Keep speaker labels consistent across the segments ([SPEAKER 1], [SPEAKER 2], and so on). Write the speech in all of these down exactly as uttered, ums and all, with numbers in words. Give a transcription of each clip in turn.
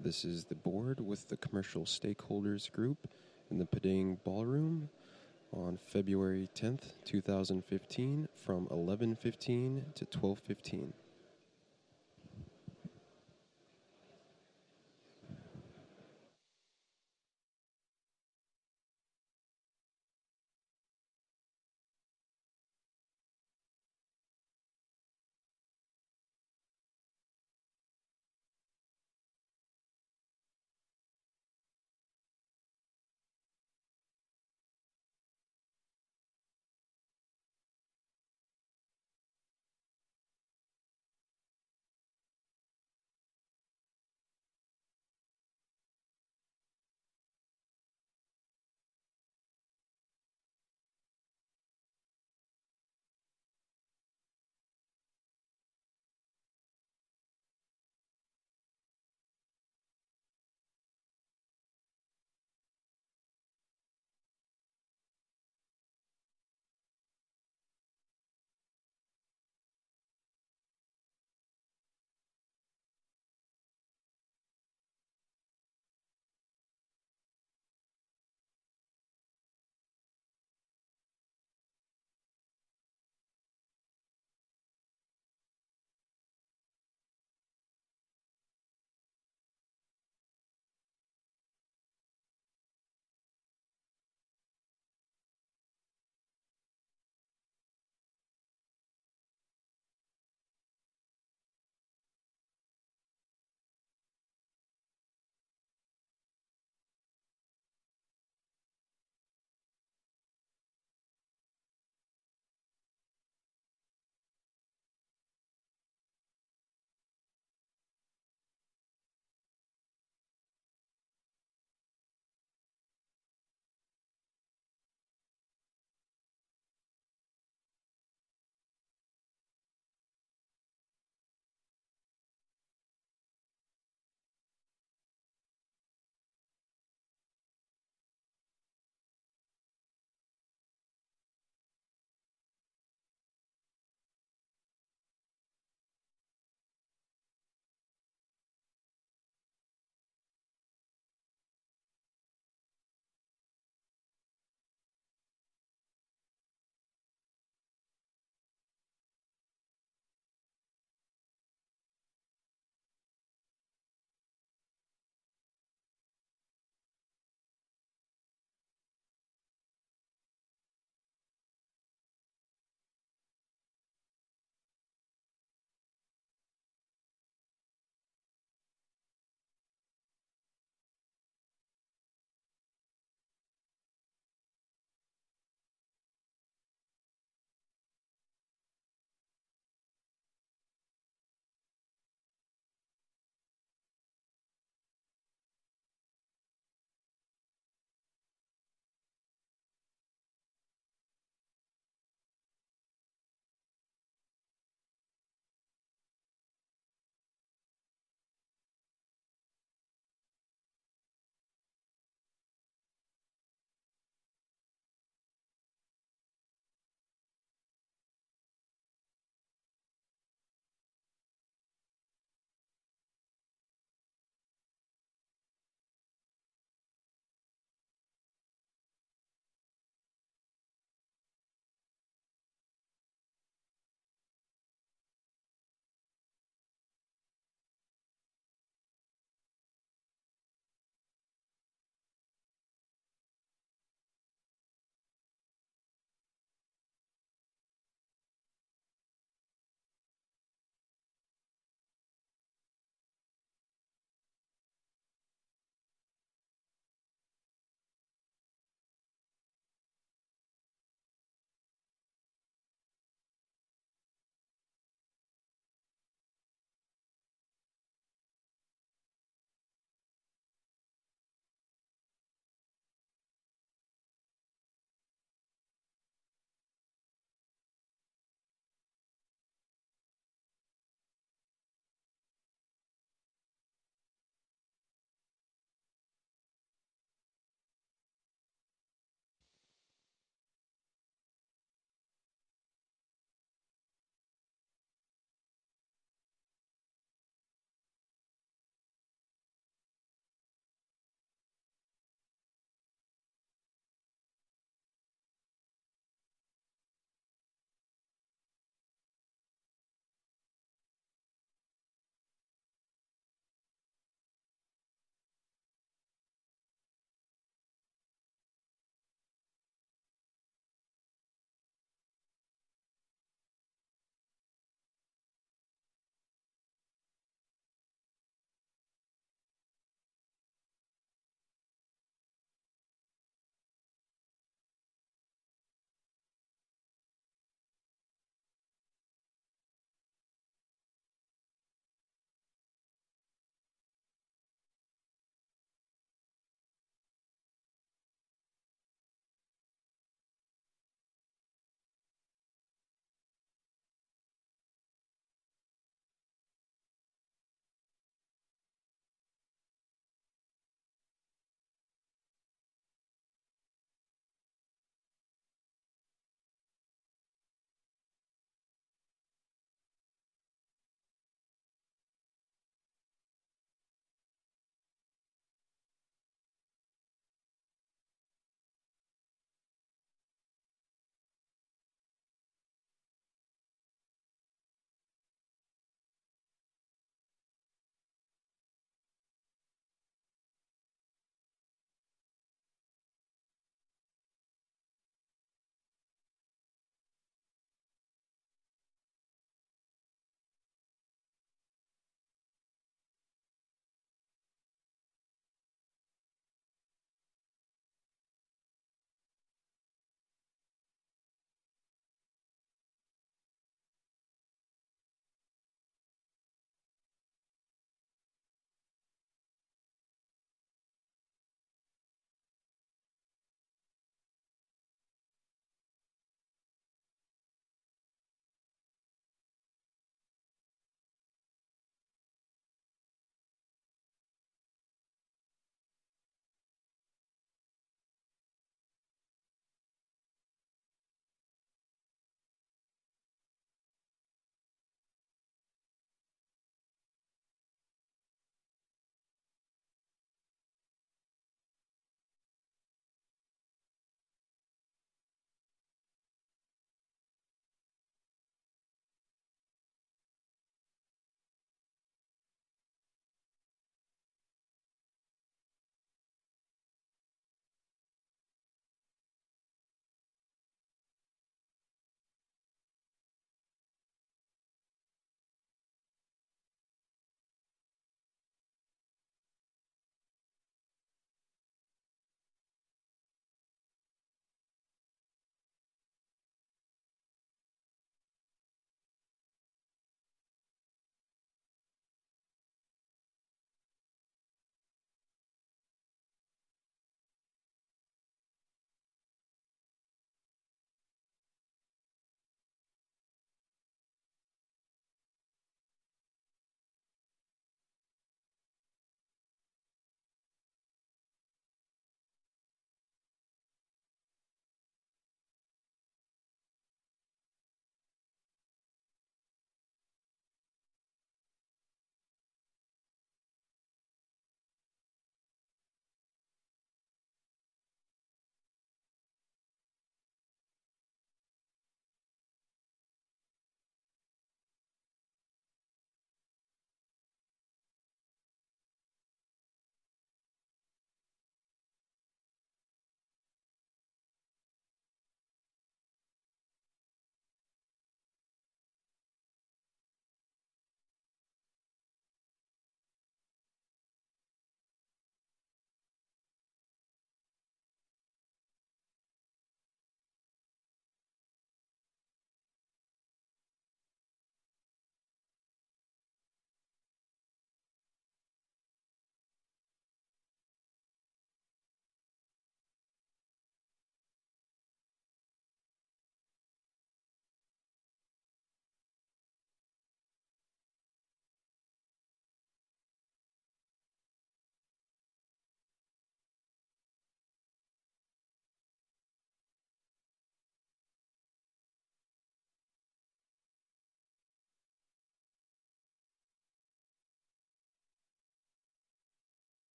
[SPEAKER 1] This is the board with the commercial stakeholders group in the Padang Ballroom on February tenth, two thousand fifteen from eleven fifteen to twelve fifteen.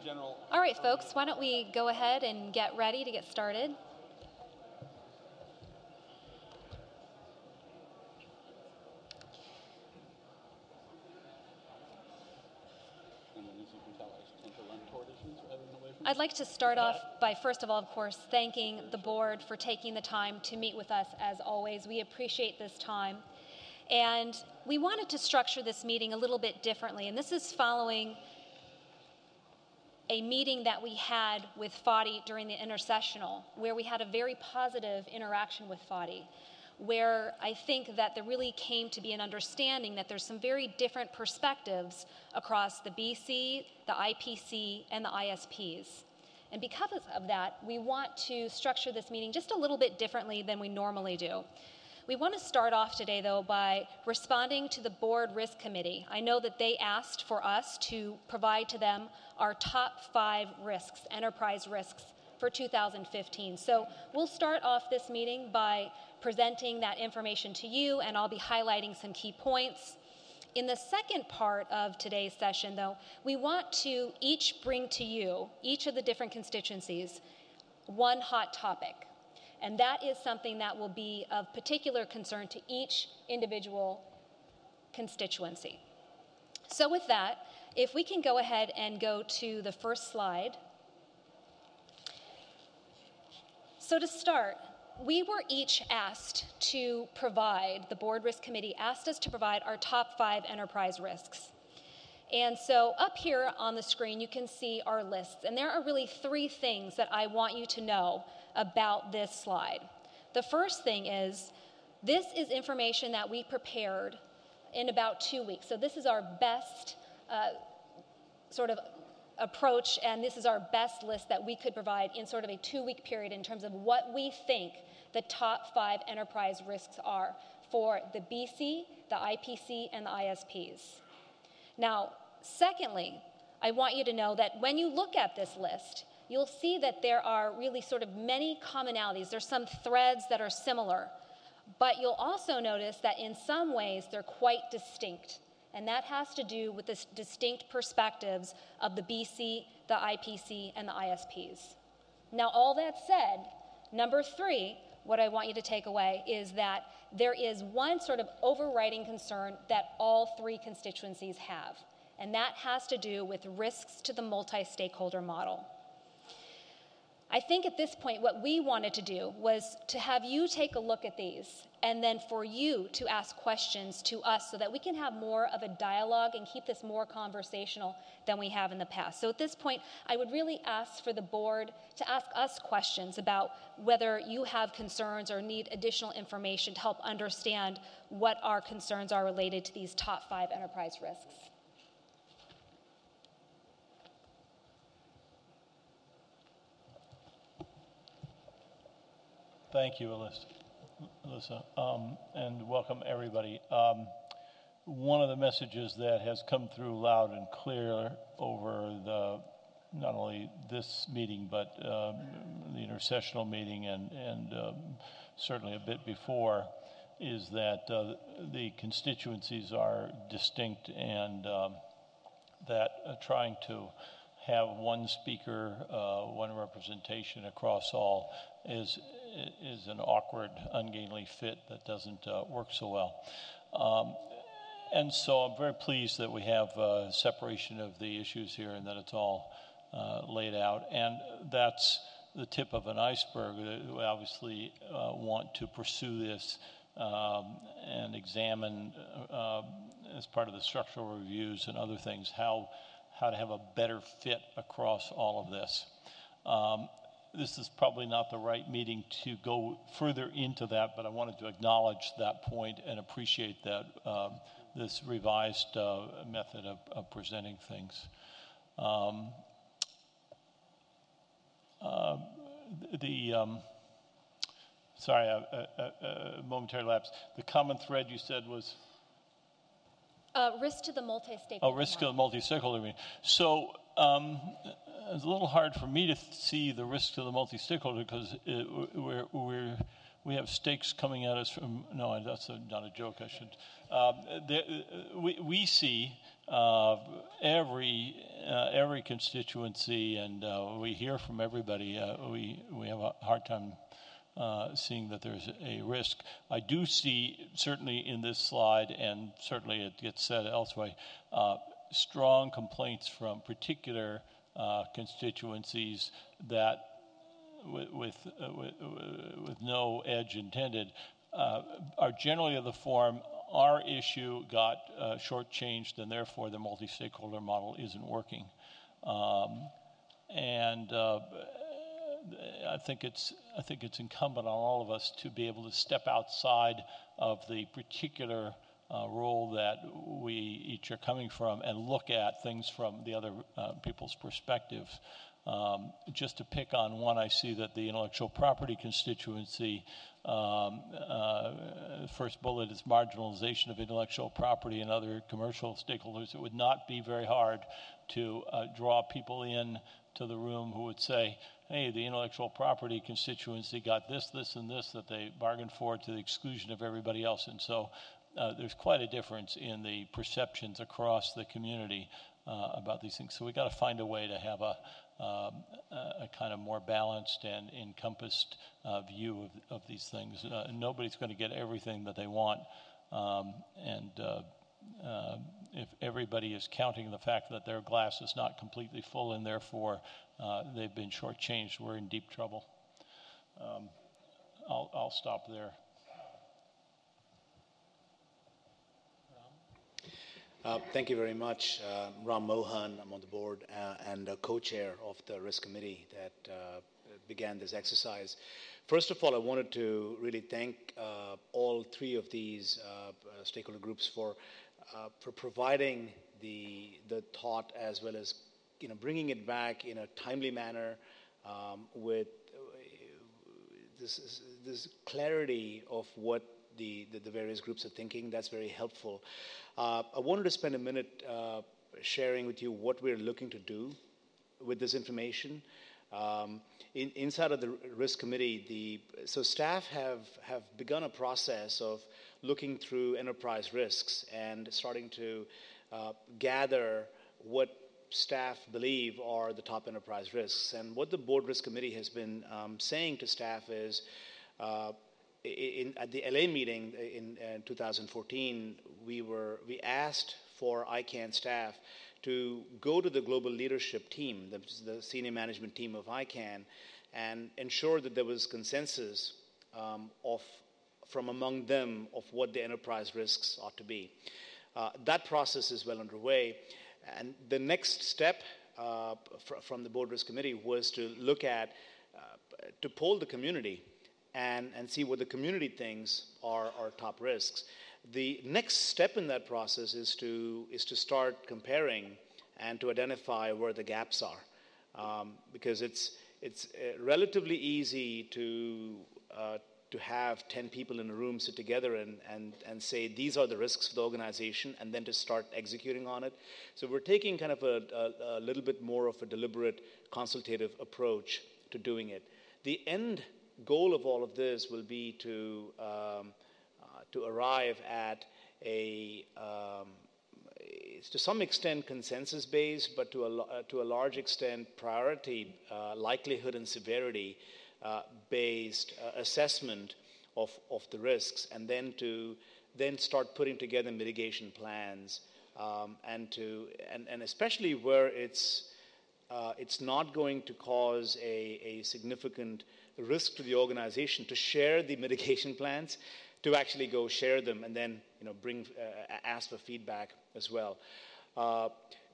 [SPEAKER 2] general.
[SPEAKER 3] All right, folks, why don't we go ahead and get ready to get started? I'd like to start off by, first of all, of course, thanking the board for taking the time to meet with us as always. We appreciate this time. And we wanted to structure this meeting a little bit differently. And this is following a meeting that we had with Fadi during the intercessional, where we had a very positive interaction with Fadi, where I think that there really came to be an understanding that there's some very different perspectives across the B C, the I P C, and the I S Ps. And because of that, we want to structure this meeting just a little bit differently than we normally do. We want to start off today, though, by responding to the Board Risk Committee. I know that they asked for us to provide to them our top five risks, enterprise risks, for two thousand fifteen. So we'll start off this meeting by presenting that information to you, and I'll be highlighting some key points. In the second part of today's session, though, we want to each bring to you, each of the different constituencies, one hot topic. And that is something that will be of particular concern to each individual constituency. So with that, if we can go ahead and go to the first slide. So to start, we were each asked to provide, the Board Risk Committee asked us to provide our top five enterprise risks. And so up here on the screen, you can see our lists. And there are really three things that I want you to know about this slide. The first thing is, this is information that we prepared in about two weeks. So this is our best uh, sort of approach, and this is our best list that we could provide in sort of a two-week period in terms of what we think the top five enterprise risks are for the B C, the I P C, and the I S Ps. Now, secondly, I want you to know that when you look at this list, you'll see that there are really sort of many commonalities. There's some threads that are similar, but you'll also notice that in some ways they're quite distinct, and that has to do with the distinct perspectives of the B C, the I P C, and the I S Ps. Now, all that said, number three, what I want you to take away is that there is one sort of overriding concern that all three constituencies have, and that has to do with risks to the multi-stakeholder model. I think at this point what we wanted to do was to have you take a look at these and then for you to ask questions to us so that we can have more of a dialogue and keep this more conversational than we have in the past. So at this point, I would really ask for the board to ask us questions about whether you have concerns or need additional information to help understand what our concerns are related to these top five enterprise risks.
[SPEAKER 4] Thank you, Alyssa, Alyssa. Um, and welcome everybody. Um, one of the messages that has come through loud and clear over the not only this meeting but um, the intercessional meeting and, and um, certainly a bit before is that uh, the constituencies are distinct and um, that uh, trying to have one speaker, uh, one representation across all is is an awkward, ungainly fit that doesn't uh, work so well. Um, and so I'm very pleased that we have uh, separation of the issues here and that it's all uh, laid out. And that's the tip of an iceberg. We obviously uh, want to pursue this um, and examine uh, as part of the structural reviews and other things how how to have a better fit across all of this. Um, This is probably not the right meeting to go further into that, but I wanted to acknowledge that point and appreciate that um, this revised uh, method of, of presenting things. Um, uh, the um, sorry, a, a, a momentary lapse. The common thread you said was
[SPEAKER 3] uh, risk to the multi-stakeholder.
[SPEAKER 4] Oh, risk to the multi-stakeholder meeting. So. Um, It's a little hard for me to see the risk to the multi-stakeholder because it, we're, we're, we have stakes coming at us from, no, that's a, not a joke, I should. Um, there, we, we see uh, every uh, every constituency, and uh, we hear from everybody. Uh, we we have a hard time uh, seeing that there's a risk. I do see, certainly in this slide, and certainly it gets said elsewhere, uh, strong complaints from particular uh, constituencies that, with with, uh, with, with no edge intended, uh, are generally of the form, our issue got uh, shortchanged, and therefore the multi-stakeholder model isn't working. Um, and uh, I think it's I think it's incumbent on all of us to be able to step outside of the particular uh, role that we each are coming from and look at things from the other uh, people's perspectives. Um, just to pick on one, I see that the intellectual property constituency, um, uh, first bullet is marginalization of intellectual property and other commercial stakeholders. It would not be very hard to uh, draw people in to the room who would say, hey, the intellectual property constituency got this, this, and this that they bargained for to the exclusion of everybody else. And so uh, there's quite a difference in the perceptions across the community uh, about these things. So we got to find a way to have a Um, a, a kind of more balanced and encompassed uh, view of, of these things. Uh, nobody's going to get everything that they want, um, and uh, uh, if everybody is counting the fact that their glass is not completely full and therefore uh, they've been shortchanged, we're in deep trouble. Um, I'll, I'll stop there.
[SPEAKER 2] Uh, thank you very much. Uh, Ram Mohan, I'm on the board uh, and uh, co-chair of the risk committee that uh, began this exercise. First of all, I wanted to really thank uh, all three of these uh, stakeholder groups for uh, for providing the the thought as well as you know bringing it back in a timely manner um, with this this clarity of what the, the the various groups are thinking. That's very helpful. Uh, I wanted to spend a minute uh, sharing with you what we're looking to do with this information. Um, in, inside of the risk committee, the so staff have, have begun a process of looking through enterprise risks and starting to uh, gather what staff believe are the top enterprise risks. And what the board risk committee has been um, saying to staff is, uh, In, at the L A meeting in uh, two thousand fourteen, we were we asked for I CANN staff to go to the global leadership team, the, the senior management team of I CANN, and ensure that there was consensus um, of from among them of what the enterprise risks ought to be. Uh, that process is well underway, and the next step uh, fr- from the board risk committee was to look at uh, to poll the community. And, and see what the community thinks are, are top risks. The next step in that process is to is to start comparing and to identify where the gaps are, um, because it's it's uh, relatively easy to uh, to have ten people in a room sit together and, and and say these are the risks for the organization, and then to start executing on it. So we're taking kind of a, a, a little bit more of a deliberate, consultative approach to doing it. The end goal of all of this will be to um, uh, to arrive at a um, it's to some extent consensus based, but to a uh, to a large extent priority, uh, likelihood, and severity uh, based uh, assessment of of the risks, and then to then start putting together mitigation plans, um, and to and, and especially where it's uh, it's not going to cause a, a significant risk to the organization, to share the mitigation plans, to actually go share them and then you know bring uh, ask for feedback as well. Uh,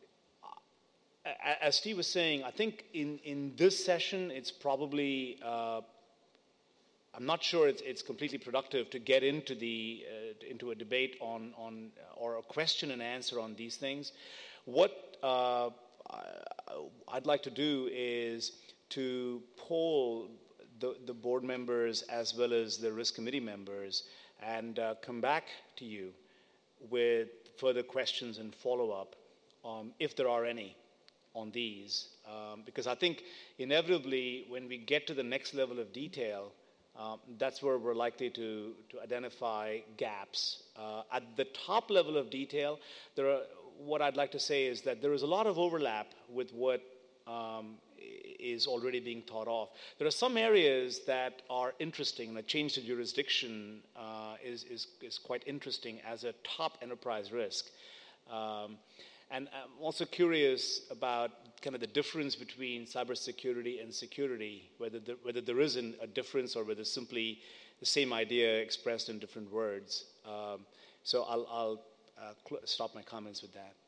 [SPEAKER 2] as Steve was saying, I think in, in this session it's probably uh, I'm not sure it's, it's completely productive to get into the uh, into a debate on on or a question and answer on these things. What uh, I'd like to do is to poll The, the board members as well as the risk committee members and uh, come back to you with further questions and follow-up, um, if there are any, on these. Um, because I think inevitably when we get to the next level of detail, um, that's where we're likely to, to identify gaps. Uh, at the top level of detail, there are what I'd like to say is that there is a lot of overlap with what um, is already being thought of. There are some areas that are interesting. The change to jurisdiction uh, is, is, is quite interesting as a top enterprise risk. Um, and I'm also curious about kind of the difference between cybersecurity and security, whether there, whether there is an, a difference or whether simply the same idea expressed in different words. Um, so I'll, I'll uh, cl- stop my comments with that.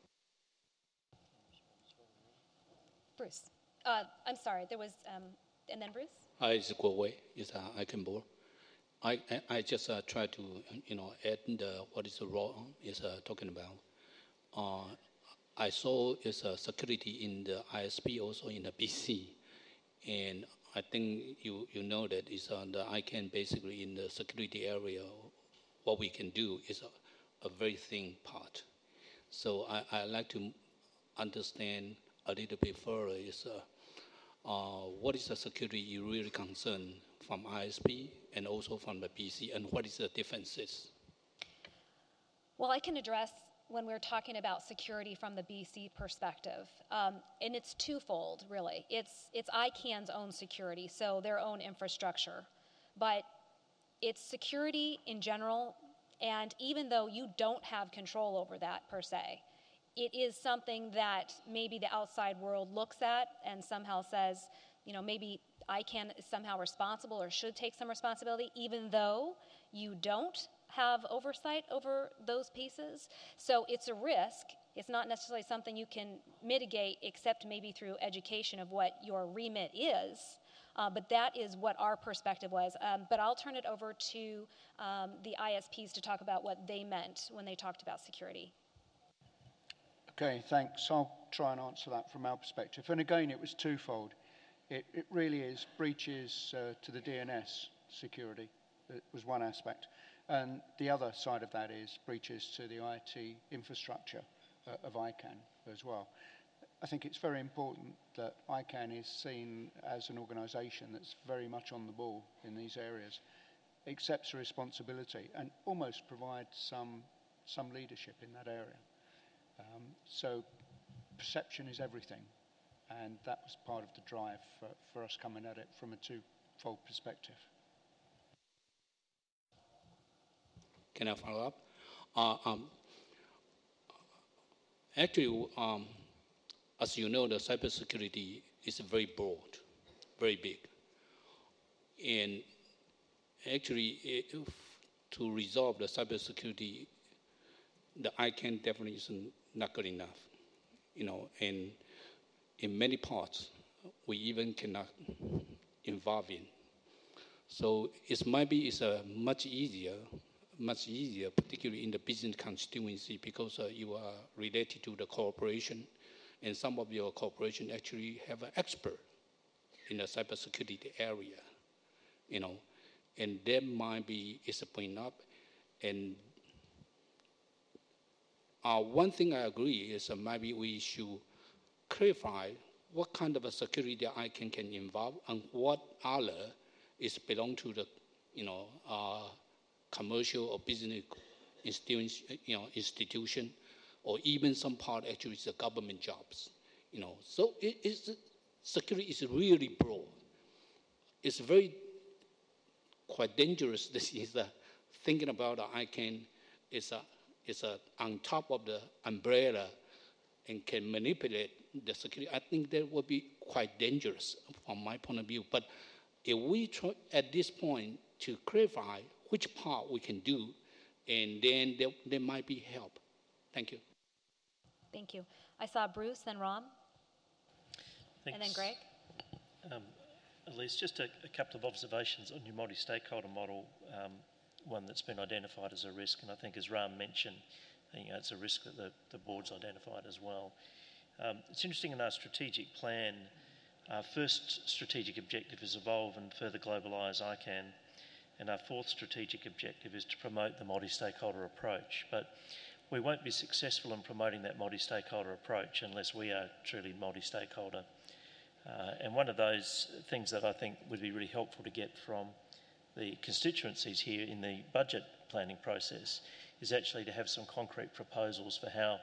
[SPEAKER 3] Bruce. Uh, I'm sorry, there was, um, and then Bruce?
[SPEAKER 5] Hi, it's Guo Wei. It's uh, Ikenbo. I, I, I just uh, try to, you know, add the, what is wrong is uh, talking about. Uh, I saw is uh, security in the I S P, also in the B C. And I think you, you know that is uh, the I CANN basically in the security area, what we can do is a, a very thin part. So I, I like to understand a little bit further is uh, uh, what is the security you really concern from I S P and also from the B C, and what is the differences?
[SPEAKER 3] Well, I can address when we're talking about security from the B C perspective, um, and it's twofold, really. It's, it's I CANN's own security, so their own infrastructure, but it's security in general, and even though you don't have control over that per se, it is something that maybe the outside world looks at and somehow says, you know, maybe I CANN is somehow responsible or should take some responsibility, even though you don't have oversight over those pieces. So it's a risk. It's not necessarily something you can mitigate except maybe through education of what your remit is. Uh, but that is what our perspective was. Um, but I'll turn it over to um, the I S Ps to talk about what they meant when they talked about security.
[SPEAKER 6] Okay, thanks. I'll try and answer that from our perspective. And again, it was twofold. It, it really is breaches uh, to the D N S security. It was one aspect. And the other side of that is breaches to the I T infrastructure uh, of I CANN as well. I think it's very important that I CANN is seen as an organisation that's very much on the ball in these areas, accepts responsibility and almost provides some, some leadership in that area. Um, so perception is everything, and that was part of the drive for, for us coming at it from a two-fold perspective.
[SPEAKER 5] Can I follow up? Uh, um, actually, um, as you know, the cybersecurity is very broad, very big. And actually, if, to resolve the cybersecurity, the I CANN definitely is not good enough. You know, and in many parts, we even cannot involve in. So it might be it's a much easier, much easier, particularly in the business constituency, because uh, you are related to the corporation, and some of your corporation actually have an expert in the cybersecurity area, you know, and that might be is a point up. And uh, one thing I agree is uh, maybe we should clarify what kind of a security I CANN can involve and what other is belong to the, you know, uh, commercial or business institution, you know, institution, or even some part actually is the government jobs, you know. So it is, security is really broad. It's very quite dangerous. This is uh, thinking about the I CANN is a is a on top of the umbrella and can manipulate the security. I think that would be quite dangerous from my point of view. But if we try at this point to clarify which part we can do, and then there, there might be help. Thank you.
[SPEAKER 3] Thank you. I saw Bruce, then Ram,
[SPEAKER 7] Thanks.
[SPEAKER 3] and then Greg.
[SPEAKER 7] Um, at least just a, a couple of observations on your multi-stakeholder model, um, one that's been identified as a risk, and I think as Ram mentioned, you know, it's a risk that the, the board's identified as well. Um, it's interesting in our strategic plan, our first strategic objective is evolve and further globalise I CANN, and our fourth strategic objective is to promote the multi-stakeholder approach. But we won't be successful in promoting that multi-stakeholder approach unless we are truly multi-stakeholder. Uh, and one of those things that I think would be really helpful to get from the constituencies here in the budget planning process is actually to have some concrete proposals for how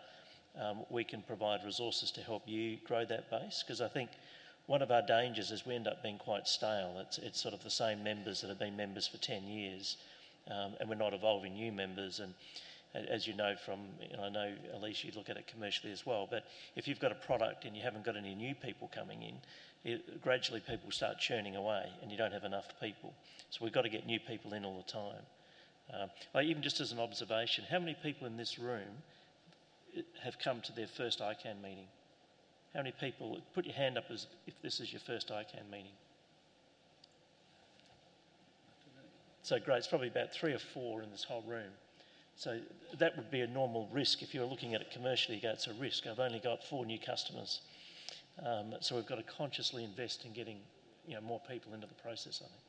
[SPEAKER 7] um, we can provide resources to help you grow that base. Because I think one of our dangers is we end up being quite stale. It's, it's sort of the same members that have been members for ten years, um, and we're not evolving new members. And as you know from, you know, I know, Elise, you look at it commercially as well, but if you've got a product and you haven't got any new people coming in, it, gradually people start churning away and you don't have enough people. So we've got to get new people in all the time. Um, like even just as an observation, how many people in this room have come to their first I CAN meeting? How many people, put your hand up as if this is your first I CAN meeting. So great, it's probably about three or four in this whole room. So that would be a normal risk. If you're looking at it commercially, you go, it's a risk. I've only got four new customers. Um, so we've got to consciously invest in getting, you know, more people into the process, I think.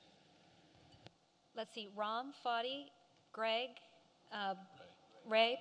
[SPEAKER 3] Let's see, Ram, Fadi, Greg, uh, Ray.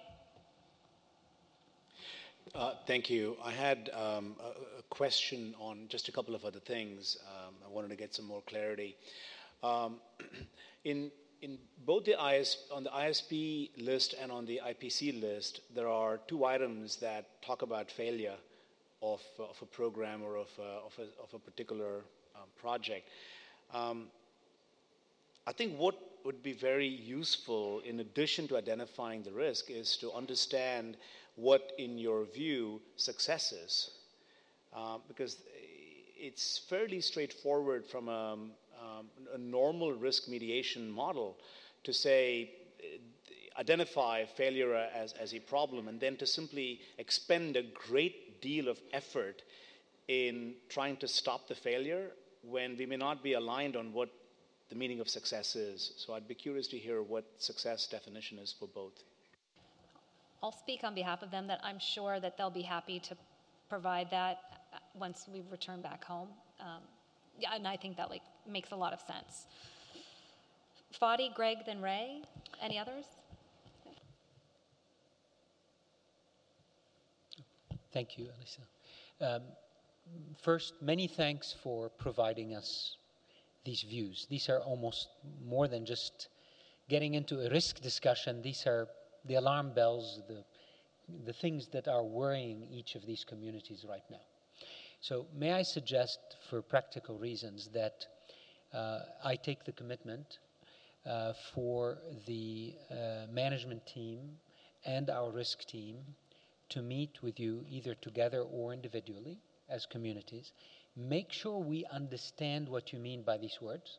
[SPEAKER 2] Uh, thank you. I had um, a, a question on just a couple of other things. Um, I wanted to get some more clarity. Um, in in both the I S, on the I S P list and on the I P C list, there are two items that talk about failure of, of a program or of a, of a, of a particular um, project. Um, I think what would be very useful, in addition to identifying the risk, is to understand what, in your view, success is. Uh, because it's fairly straightforward from a, um, a normal risk mediation model to say, identify failure as, as a problem, and then to simply expend a great deal of effort in trying to stop the failure when we may not be aligned on what the meaning of success is. So I'd be curious to hear what success definition is for both.
[SPEAKER 3] I'll speak on behalf of them that I'm sure that they'll be happy to provide that once we return back home. Um, yeah, and I think that like makes a lot of sense. Fadi, Greg, then Ray. Any others?
[SPEAKER 8] Thank you, Elisa. Um, first, many thanks for providing us these views. These are almost more than just getting into a risk discussion. These are the alarm bells, the, the things that are worrying each of these communities right now. So may I suggest, for practical reasons, that uh, I take the commitment uh, for the uh, management team and our risk team to meet with you either together or individually as communities. Make sure we understand what you mean by these words.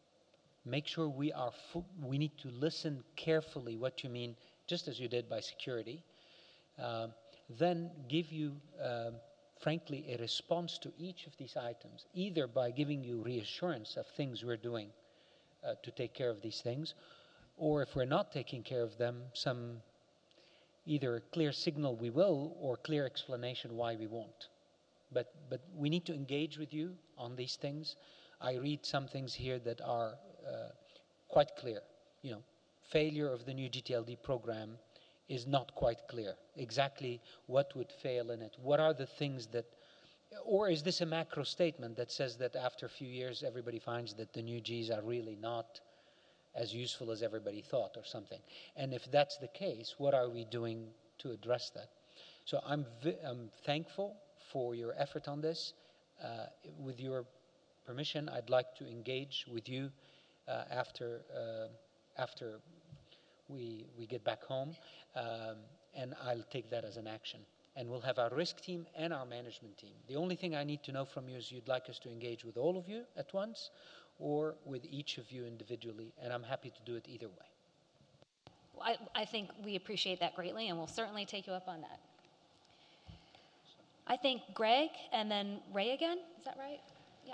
[SPEAKER 8] Make sure we are fu- we need to listen carefully what you mean, just as you did by security. Uh, then give you, uh, frankly, a response to each of these items, either by giving you reassurance of things we're doing uh, to take care of these things, or if we're not taking care of them, some either a clear signal we will or clear explanation why we won't. But but we need to engage with you on these things. I read some things here that are uh, quite clear. You know, failure of the new G T L D program is not quite clear. Exactly what would fail in it? What are the things that, or is this a macro statement that says that after a few years everybody finds that the new Gs are really not as useful as everybody thought or something? And if that's the case, what are we doing to address that? So I'm, vi- I'm thankful for your effort on this. Uh, with your permission, I'd like to engage with you uh, after uh, after we we get back home, um, and I'll take that as an action. And we'll have our risk team and our management team. The only thing I need to know from you is you'd like us to engage with all of you at once, or with each of you individually, and I'm happy to do it either way.
[SPEAKER 3] I, I think we appreciate that greatly, and we'll certainly take you up on that. I think Greg and then Ray again. Is that right? Yeah.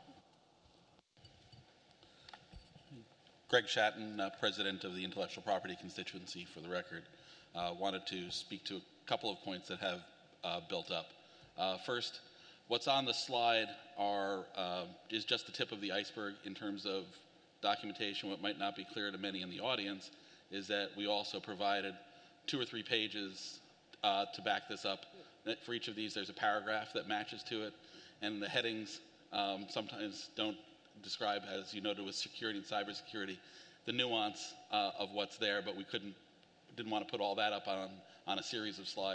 [SPEAKER 9] Greg Shatton, uh, President of the Intellectual Property Constituency, for the record. Uh, wanted to speak to a couple of points that have uh, built up. Uh, first, what's on the slide are uh, is just the tip of the iceberg in terms of documentation. What might not be clear to many in the audience is that we also provided two or three pages uh, to back this up. For each of these, there's a paragraph that matches to it, and the headings um, sometimes don't describe, as you noted with security and cybersecurity, the nuance uh, of what's there, but we couldn't, didn't want to put all that up on, on a series of slides.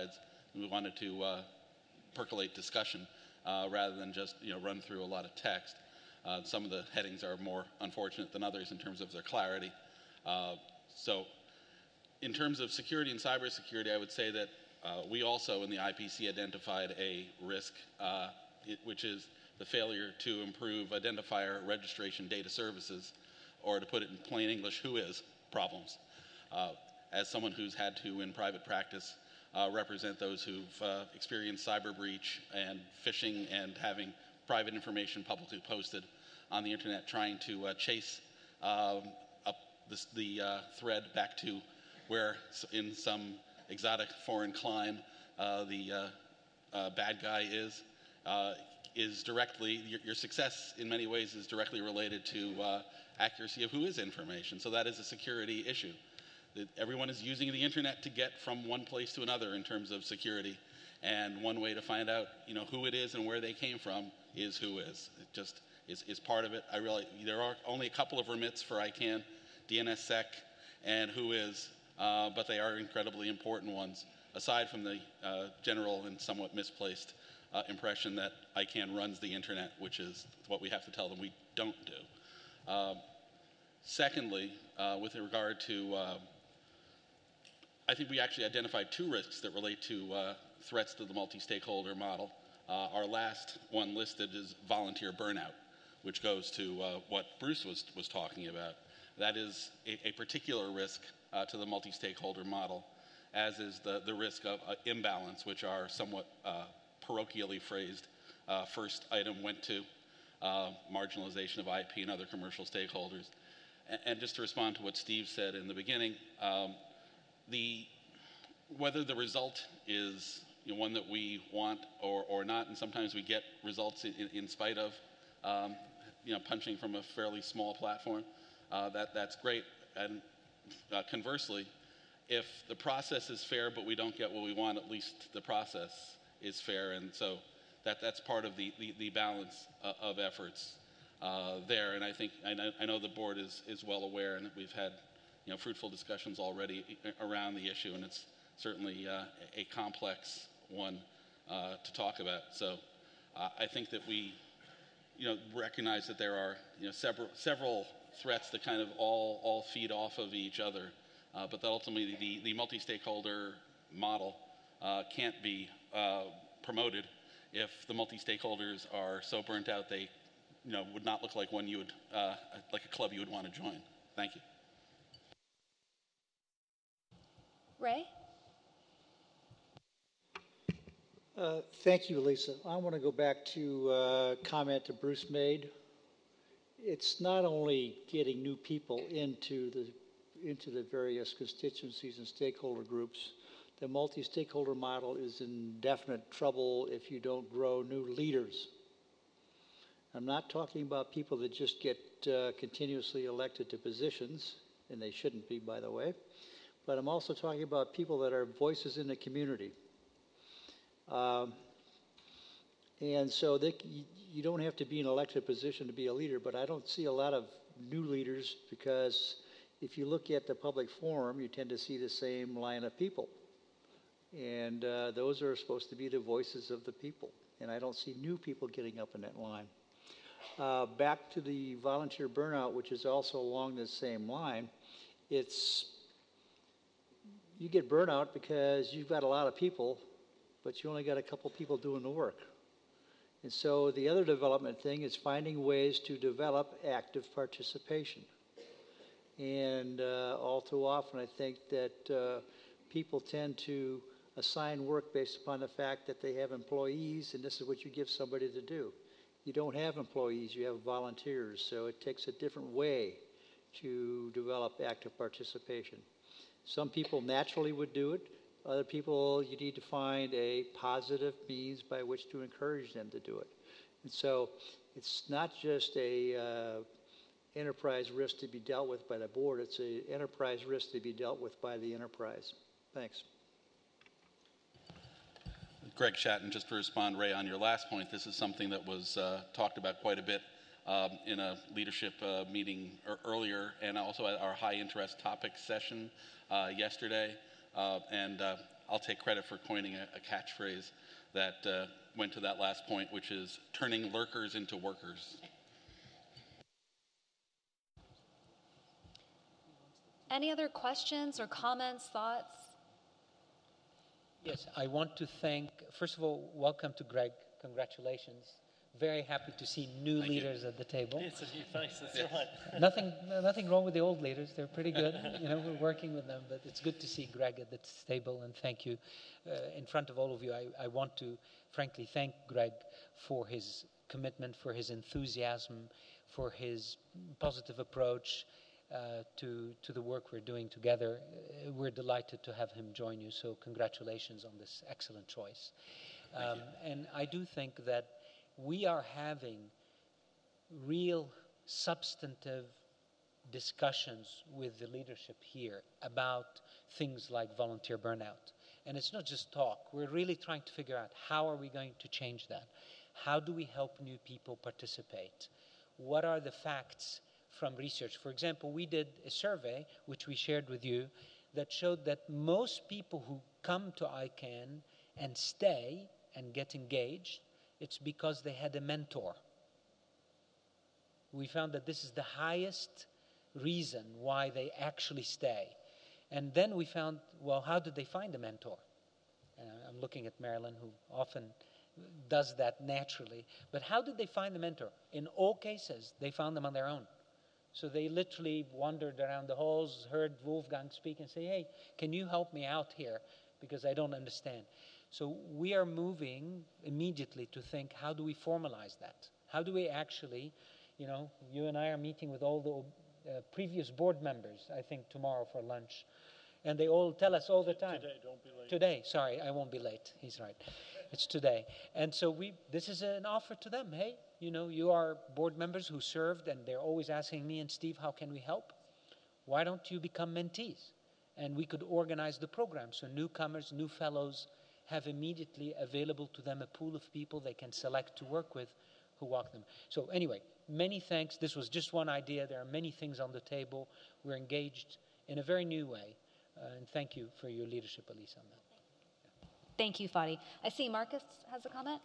[SPEAKER 9] We wanted to uh, percolate discussion uh, rather than just you know run through a lot of text. Uh, some of the headings are more unfortunate than others in terms of their clarity. Uh, so in terms of security and cybersecurity, I would say that uh, we also in the I P C identified a risk, uh, it, which is the failure to improve identifier registration data services, or to put it in plain English, who is problems. Uh, as someone who's had to, in private practice, uh, represent those who've uh, experienced cyber breach and phishing and having private information publicly posted on the internet, trying to uh, chase um, up this, the uh, thread back to where in some exotic foreign clime uh, the uh, uh, bad guy is, uh, is directly, your, your success in many ways is directly related to uh, accuracy of who is information. So that is a security issue. That everyone is using the internet to get from one place to another in terms of security. And one way to find out, you know, who it is and where they came from is who is. It just is, is part of it. I realize there are only a couple of remits for I CANN, D N S S E C, and who is, uh, but they are incredibly important ones, aside from the uh, general and somewhat misplaced uh, impression that I CANN runs the internet, which is what we have to tell them we don't do. Um, secondly, uh, with regard to, uh, I think we actually identified two risks that relate to uh, threats to the multi-stakeholder model. Uh, our last one listed is volunteer burnout, which goes to uh, what Bruce was, was talking about. That is a, a particular risk uh, to the multi-stakeholder model, as is the, the risk of uh, imbalance, which are somewhat uh, parochially phrased. Uh, first item went to uh, marginalization of I P and other commercial stakeholders. And, and just to respond to what Steve said in the beginning, um, the whether the result is you know, one that we want or, or not, and sometimes we get results in, in spite of um, you know, punching from a fairly small platform, uh, that, that's great. And uh, conversely, if the process is fair but we don't get what we want, at least the process is fair. And so that, that's part of the, the, the balance uh, of efforts uh, there. And I think, I know, I know the board is, is well aware, and we've had you know, fruitful discussions already around the issue, and it's certainly uh, a complex one uh, to talk about. So uh, I think that we, you know, recognize that there are, you know, several several threats that kind of all all feed off of each other, uh, but that ultimately the, the multi-stakeholder model uh, can't be uh, promoted if the multi-stakeholders are so burnt out they, you know, would not look like one you would, uh, like a club you would want to join. Thank you.
[SPEAKER 3] Ray?
[SPEAKER 10] Uh, thank you, Lisa. I want to go back to a comment that Bruce made. It's not only getting new people into the into the various constituencies and stakeholder groups. The multi-stakeholder model is in definite trouble if you don't grow new leaders. I'm not talking about people that just get uh, continuously elected to positions, and they shouldn't be, by the way, but I'm also talking about people that are voices in the community. Um, and so they, you, you don't have to be in an elected position to be a leader, but I don't see a lot of new leaders, because if you look at the public forum, you tend to see the same line of people. And uh, those are supposed to be the voices of the people. And I don't see new people getting up in that line. Uh, back to the volunteer burnout, which is also along the same line, it's, you get burnout because you've got a lot of people, but you only got a couple people doing the work. And so the other development thing is finding ways to develop active participation. And uh, all too often I think that uh, people tend to assign work based upon the fact that they have employees, and this is what you give somebody to do. You don't have employees, you have volunteers, so it takes a different way to develop active participation. Some people naturally would do it. Other people, you need to find a positive means by which to encourage them to do it. And so it's not just a uh, enterprise risk to be dealt with by the board, it's an enterprise risk to be dealt with by the enterprise. Thanks.
[SPEAKER 9] Greg Shatton, just to respond, Ray, on your last point, this is something that was uh, talked about quite a bit um, in a leadership uh, meeting er- earlier, and also at our high interest topic session uh, yesterday. Uh, and uh, I'll take credit for coining a, a catchphrase that uh, went to that last point, which is turning lurkers into workers.
[SPEAKER 3] Any other questions or comments, thoughts?
[SPEAKER 8] Yes, I want to thank, first of all, welcome to Greg. Congratulations. Very happy to see new
[SPEAKER 9] Thank
[SPEAKER 8] leaders you. At the table.
[SPEAKER 7] It's a new face, that's right.
[SPEAKER 8] nothing, nothing wrong with the old leaders. They're pretty good. You know, we're working with them, but it's good to see Greg at the table, and thank you. Uh, in front of all of you, I, I want to frankly thank Greg for his commitment, for his enthusiasm, for his positive approach uh, to, to the work we're doing together. Uh, we're delighted to have him join you, so congratulations on this excellent choice. Um, and I do think that we are having real substantive discussions with the leadership here about things like volunteer burnout. And it's not just talk. We're really trying to figure out how are we going to change that? How do we help new people participate? What are the facts from research? For example, we did a survey, which we shared with you, that showed that most people who come to I CAN and stay and get engaged, it's because they had a mentor. We found that this is the highest reason why they actually stay. And then we found, well, how did they find a mentor? Uh, I'm looking at Marilyn, who often does that naturally. But how did they find the mentor? In all cases, they found them on their own. So they literally wandered around the halls, heard Wolfgang speak and say, hey, can you help me out here? Because I don't understand. So we are moving immediately to think, how do we formalize that? How do we actually, you know, you and I are meeting with all the uh, previous board members, I think, tomorrow for lunch. And they all tell us all the time.
[SPEAKER 7] Today, don't be late.
[SPEAKER 8] Today, sorry, I won't be late. He's right. It's today. And so we, this is an offer to them. Hey, you know, you are board members who served, and they're always asking me and Steve, how can we help? Why don't you become mentees? And we could organize the program so newcomers, new fellows, have immediately available to them a pool of people they can select to work with who walk them. So anyway, many thanks. This was just one idea. There are many things on the table. We're engaged in a very new way. Uh, and thank you for your leadership, Elise, on that.
[SPEAKER 3] Thank you, Fadi. I see Marcus has a comment.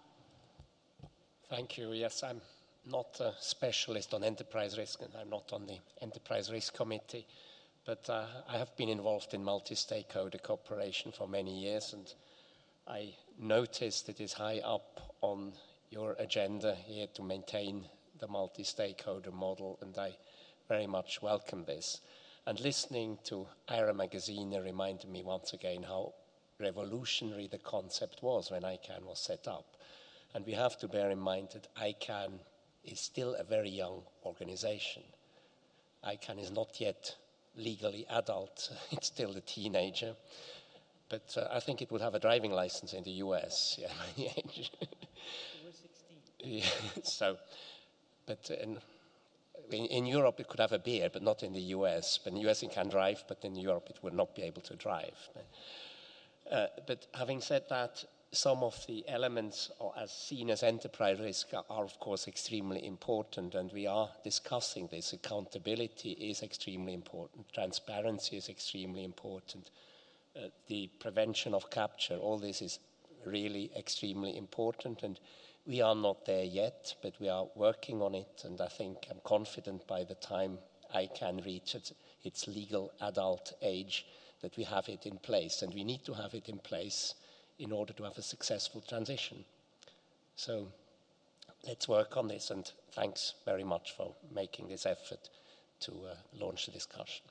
[SPEAKER 11] Thank you. Yes, I'm not a specialist on enterprise risk, and I'm not on the Enterprise Risk Committee. But uh, I have been involved in multi-stakeholder cooperation for many years, and I noticed it is high up on your agenda here to maintain the multi-stakeholder model, and I very much welcome this. And listening to I R A Magazine reminded me once again how revolutionary the concept was when I CAN was set up. And we have to bear in mind that I CAN is still a very young organization. I CAN is not yet legally adult, it's still a teenager. But uh, I think it would have a driving license in the U S. Yeah, by the age.
[SPEAKER 8] We're sixteen.
[SPEAKER 11] Yeah, so, but in, in, in Europe it could have a beer, but not in the U S. But in the U S it can drive, but in Europe it would not be able to drive. Uh, but having said that, some of the elements as seen as enterprise risk are, are of course extremely important, and we are discussing this. Accountability is extremely important. Transparency is extremely important. Uh, the prevention of capture, all this is really extremely important, and we are not there yet, but we are working on it, and I think I'm confident by the time I CAN reach its, its legal adult age that we have it in place, and we need to have it in place in order to have a successful transition. So let's work on this, and thanks very much for making this effort to uh, launch the discussion.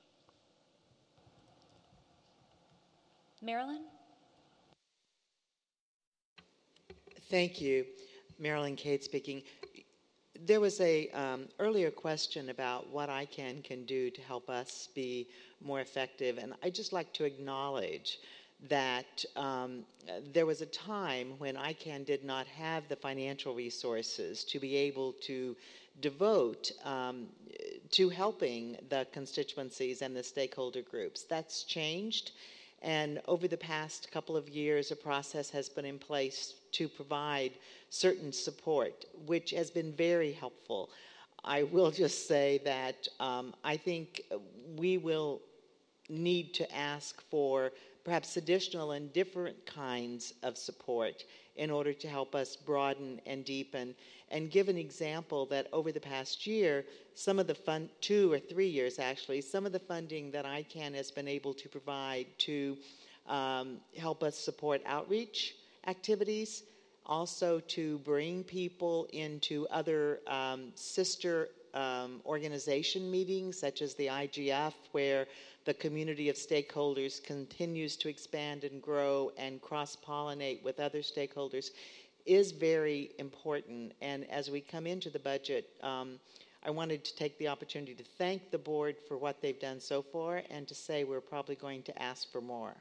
[SPEAKER 3] Marilyn?
[SPEAKER 12] Thank you. Marilyn Cade speaking. There was a um, earlier question about what I CAN can do to help us be more effective, and I'd just like to acknowledge that um, there was a time when I CAN did not have the financial resources to be able to devote um, to helping the constituencies and the stakeholder groups. That's changed. And over the past couple of years, a process has been in place to provide certain support, which has been very helpful. I will just say that um, I think we will need to ask for perhaps additional and different kinds of support in order to help us broaden and deepen. And give an example that over the past year, some of the fund, two or three years actually, some of the funding that I C A N has been able to provide to um, help us support outreach activities, also to bring people into other um, sister um, organization meetings, such as the I G F, where the community of stakeholders continues to expand and grow and cross-pollinate with other stakeholders, is very important. And as we come into the budget, um, I wanted to take the opportunity to thank the board for what they've done so far and to say we're probably going to ask for more.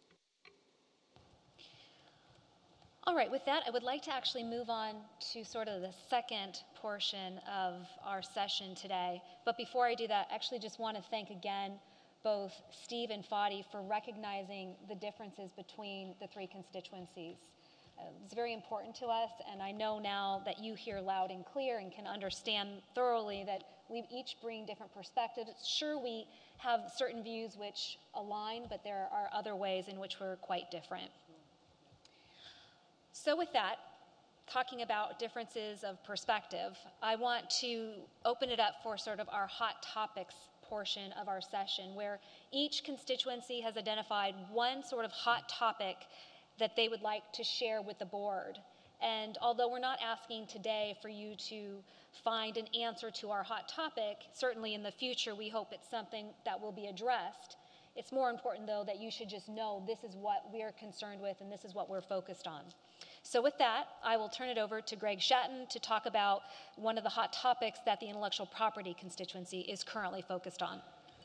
[SPEAKER 3] All right, with that, I would like to actually move on to sort of the second portion of our session today. But before I do that, I actually just want to thank again both Steve and Fadi for recognizing the differences between the three constituencies. Uh, it's very important to us, and I know now that you hear loud and clear and can understand thoroughly that we each bring different perspectives. Sure, we have certain views which align, but there are other ways in which we're quite different. So with that, talking about differences of perspective, I want to open it up for sort of our hot topics portion of our session, where each constituency has identified one sort of hot topic that they would like to share with the board. And although we're not asking today for you to find an answer to our hot topic, certainly in the future we hope it's something that will be addressed. It's more important, though, that you should just know this is what we're concerned with and this is what we're focused on. So with that, I will turn it over to Greg Shatton to talk about one of the hot topics that the intellectual property constituency is currently focused on.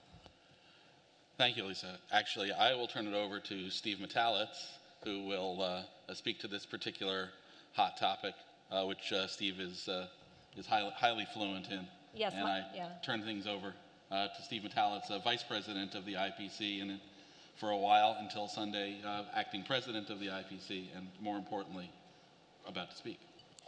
[SPEAKER 9] Thank you, Lisa. Actually, I will turn it over to Steve Metalitz, who will uh, speak to this particular hot topic, uh, which uh, Steve is uh, is highly, highly fluent in.
[SPEAKER 3] Yes,
[SPEAKER 9] and
[SPEAKER 3] my,
[SPEAKER 9] I
[SPEAKER 3] yeah.
[SPEAKER 9] turn things over uh, to Steve Metalitz, uh, Vice President of the I P C, and for a while until Sunday, uh, acting President of the I P C, and more importantly, about to speak.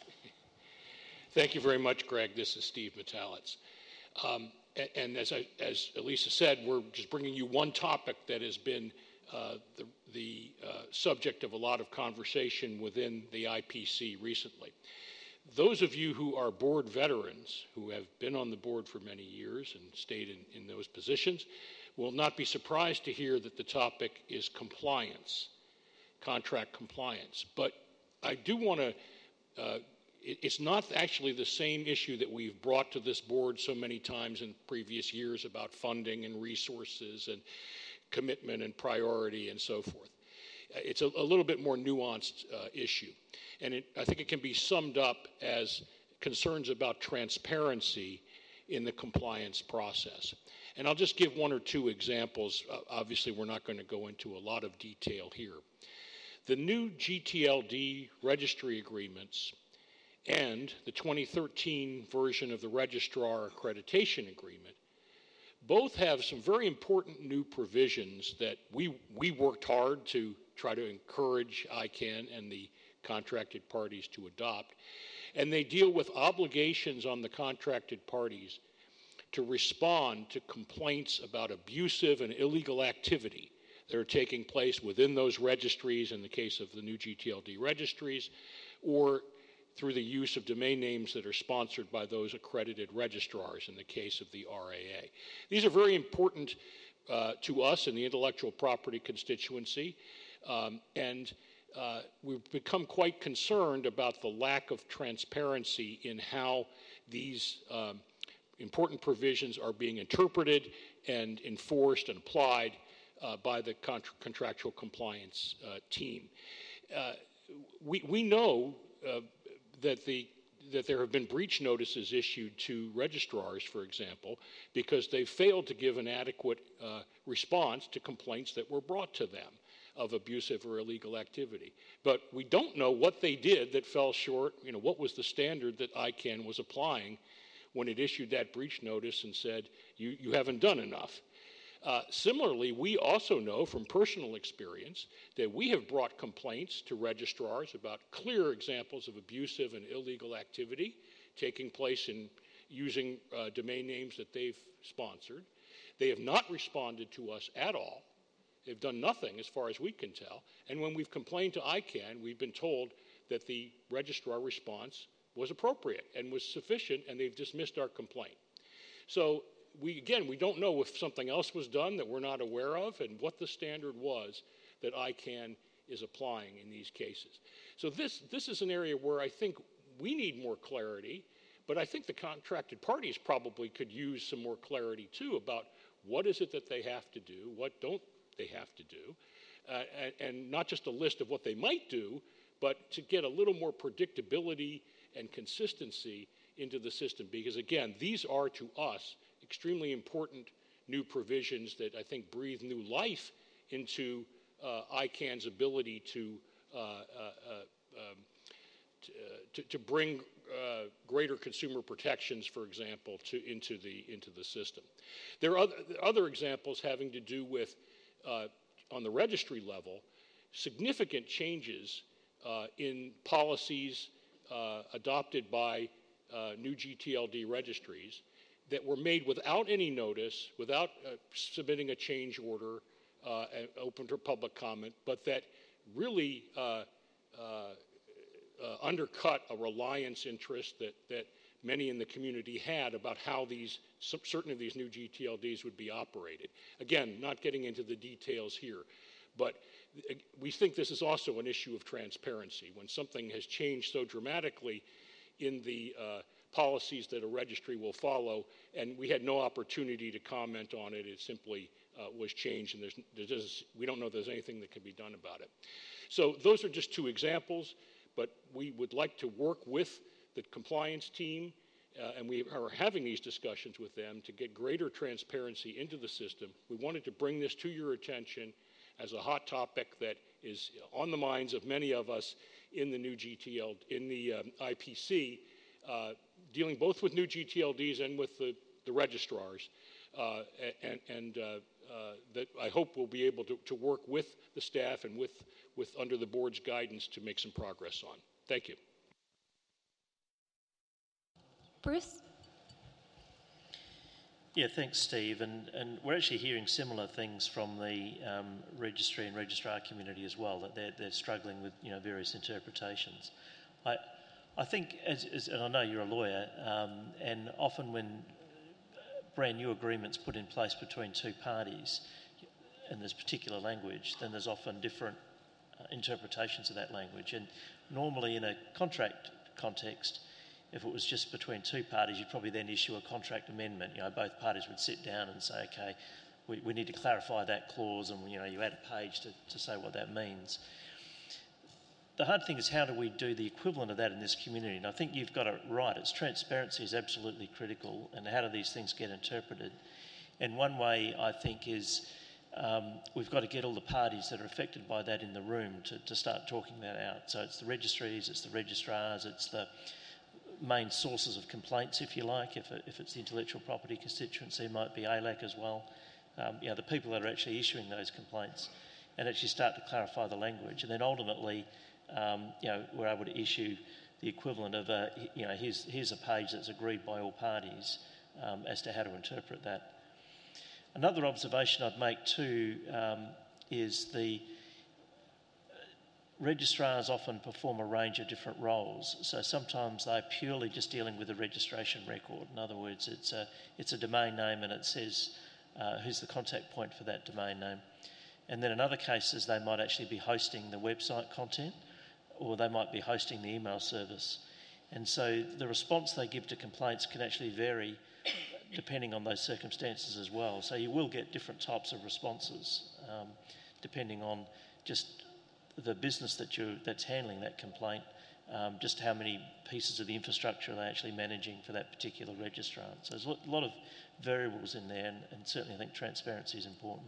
[SPEAKER 13] Thank you very much, Greg. This is Steve Metalitz. Um, and, and as, I, as Elisa said, we're just bringing you one topic that has been uh, the, the uh, subject of a lot of conversation within the I P C recently. Those of you who are board veterans, who have been on the board for many years and stayed in, in those positions, will not be surprised to hear that the topic is compliance, contract compliance. But I do want to, uh, it, it's not actually the same issue that we've brought to this board so many times in previous years about funding and resources and commitment and priority and so forth. It's a, a little bit more nuanced uh, issue. And it, I think it can be summed up as concerns about transparency in the compliance process. And I'll just give one or two examples. Uh, obviously, we're not going to go into a lot of detail here. The new G T L D registry agreements and the twenty thirteen version of the Registrar Accreditation Agreement both have some very important new provisions that we, we worked hard to try to encourage I C A N and the contracted parties to adopt. And they deal with obligations on the contracted parties to respond to complaints about abusive and illegal activity that are taking place within those registries in the case of the new G T L D registries, or through the use of domain names that are sponsored by those accredited registrars in the case of the R A A. These are very important uh, to us in the intellectual property constituency, um, and uh, we've become quite concerned about the lack of transparency in how these um, important provisions are being interpreted and enforced and applied uh, by the contra contractual compliance uh, team. Uh, we, we know uh, that the that there have been breach notices issued to registrars, for example, because they failed to give an adequate uh, response to complaints that were brought to them of abusive or illegal activity. But we don't know what they did that fell short, you know, what was the standard that I C A N was applying when it issued that breach notice and said, you, you haven't done enough. Uh, similarly, we also know from personal experience that we have brought complaints to registrars about clear examples of abusive and illegal activity taking place in using uh, domain names that they've sponsored. They have not responded to us at all, They've done nothing as far as we can tell. And when we've complained to I CANN, we've been told that the registrar response was appropriate and was sufficient, and they've dismissed our complaint. So we, again, we don't know if something else was done that we're not aware of and what the standard was that I CANN is applying in these cases. So this, this is an area where I think we need more clarity, but I think the contracted parties probably could use some more clarity too about what is it that they have to do, what don't they have to do, uh, and, and not just a list of what they might do, but to get a little more predictability and consistency into the system. Because again, these are to us extremely important new provisions that I think breathe new life into uh, I CANN's ability to, uh, uh, uh, um, to, uh, to, to bring uh, greater consumer protections, for example, to, into, the, into the system. There are other, other examples having to do with, uh, on the registry level, significant changes uh, in policies uh, adopted by uh, new G T L D registries that were made without any notice, without uh, submitting a change order uh, and open to public comment, but that really uh, uh, uh, undercut a reliance interest that, that many in the community had about how these, certain of these new G T L Ds would be operated. Again, not getting into the details here, but we think this is also an issue of transparency. When something has changed so dramatically in the uh, policies that a registry will follow, and we had no opportunity to comment on it, it simply uh, was changed, and there's, there's, we don't know if there's anything that can be done about it. So those are just two examples, but we would like to work with the compliance team, uh, and we are having these discussions with them to get greater transparency into the system. We wanted to bring this to your attention as a hot topic that is on the minds of many of us in the new G T L, in the um, I P C, uh, dealing both with new G T L Ds and with the, the registrars, uh, and, and uh, uh, that I hope we'll be able to, to work with the staff and with, with under the board's guidance to make some progress on. Thank you.
[SPEAKER 3] Bruce?
[SPEAKER 7] Yeah, thanks, Steve. And, and we're actually hearing similar things from the um, registry and registrar community as well, that they're, they're struggling with, you know, various interpretations. I, I think, as, as, and I know you're a lawyer, um, and often when brand new agreements put in place between two parties, and there's particular language, then there's often different uh, interpretations of that language. And normally in a contract context, if it was just between two parties, you'd probably then issue a contract amendment. You know, both parties would sit down and say, okay, we, we need to clarify that clause, and, you know, you add a page to, to say what that means. The hard thing is, how do we do the equivalent of that in this community? And I think you've got it right. It's transparency is absolutely critical, and how do these things get interpreted? And one way, I think, is um, we've got to get all the parties that are affected by that in the room to, to start talking that out. So it's the registries, it's the registrars, it's the main sources of complaints, if you like. If, it, if it's the intellectual property constituency, it might be A L A C as well. Um, you know, the people that are actually issuing those complaints, and actually start to clarify the language. And then ultimately, um, you know, we're able to issue the equivalent of a, you know, here's, here's a page that's agreed by all parties um, as to how to interpret that. Another observation I'd make too um, is the registrars often perform a range of different roles. So sometimes they're purely just dealing with a registration record. In other words, it's a, it's a domain name, and it says uh, who's the contact point for that domain name. And then in other cases, they might actually be hosting the website content, or they might be hosting the email service. And so the response they give to complaints can actually vary depending on those circumstances as well. So you will get different types of responses um, depending on just the business that you're, that's handling that complaint, um, just how many pieces of the infrastructure are they actually managing for that particular registrar. So there's a lot of variables in there, and, and certainly I think transparency is important.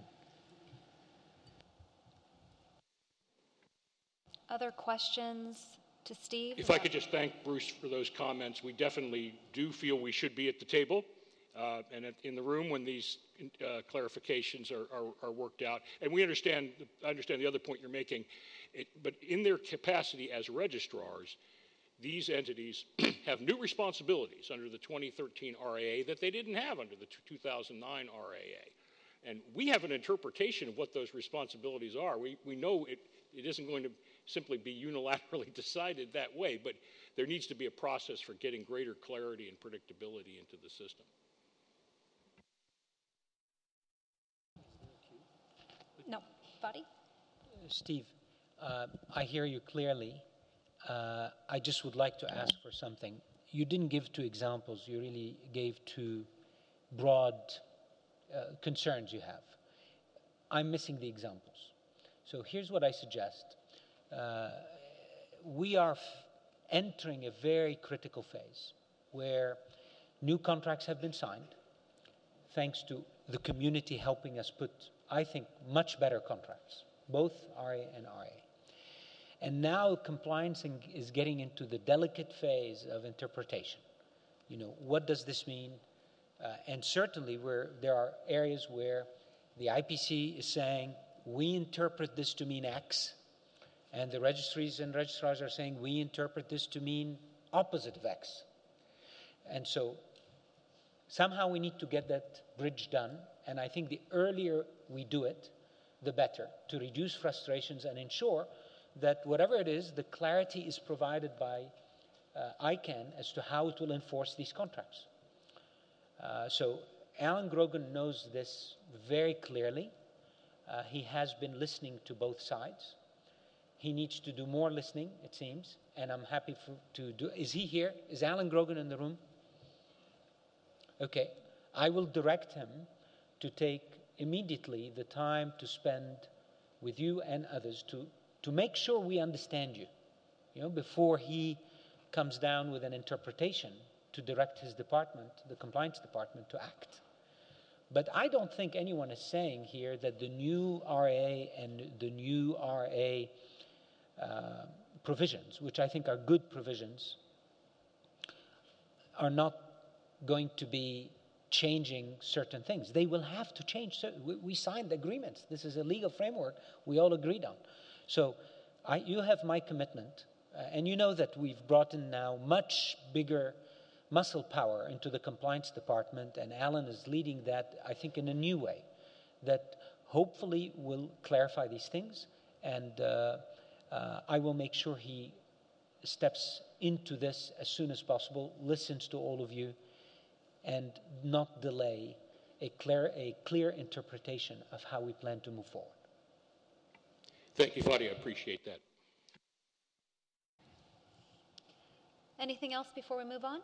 [SPEAKER 3] Other questions to Steve?
[SPEAKER 13] If I could just thank Bruce for those comments. We definitely do feel we should be at the table uh, and at, in the room when these uh, clarifications are, are, are worked out. And we understand, I understand the other point you're making, it, but in their capacity as registrars, these entities have new responsibilities under the twenty thirteen R A A that they didn't have under the two thousand nine R A A. And we have an interpretation of what those responsibilities are. We, we know it, it isn't going to simply be unilaterally decided that way, but there needs to be a process for getting greater clarity and predictability into the system.
[SPEAKER 3] No, Fadi?
[SPEAKER 8] Steve, uh, I hear you clearly. Uh, I just would like to ask for something. You didn't give two examples. You really gave two broad uh, concerns you have. I'm missing the examples. So here's what I suggest. Uh, we are f- entering a very critical phase where new contracts have been signed, thanks to the community helping us put, I think, much better contracts, both R A and R A. And now compliance is getting into the delicate phase of interpretation. You know, what does this mean? Uh, and certainly where there are areas where the I P C is saying, we interpret this to mean X, and the registries and registrars are saying, we interpret this to mean opposite of X. And so somehow we need to get that bridge done, and I think the earlier we do it, the better, to reduce frustrations and ensure that whatever it is, the clarity is provided by uh, I CANN as to how it will enforce these contracts. Uh, so Alan Grogan knows this very clearly. Uh, he has been listening to both sides. He needs to do more listening, it seems, and I'm happy for, to do. Is he here? Is Alan Grogan in the room? Okay. I will direct him to take immediately the time to spend with you and others to, to make sure we understand you, you know, before he comes down with an interpretation to direct his department, the compliance department, to act. But I don't think anyone is saying here that the new R A and the new R A uh, provisions, which I think are good provisions, are not going to be changing certain things. They will have to change. We, we signed agreements. This is a legal framework we all agreed on. So I, you have my commitment, uh, and you know that we've brought in now much bigger muscle power into the compliance department, and Alan is leading that, I think, in a new way that hopefully will clarify these things, and uh, uh, I will make sure he steps into this as soon as possible, listens to all of you, and not delay a clear, a clear interpretation of how we plan to move forward.
[SPEAKER 13] Thank you, Fadi. I appreciate that.
[SPEAKER 3] Anything else before we move on?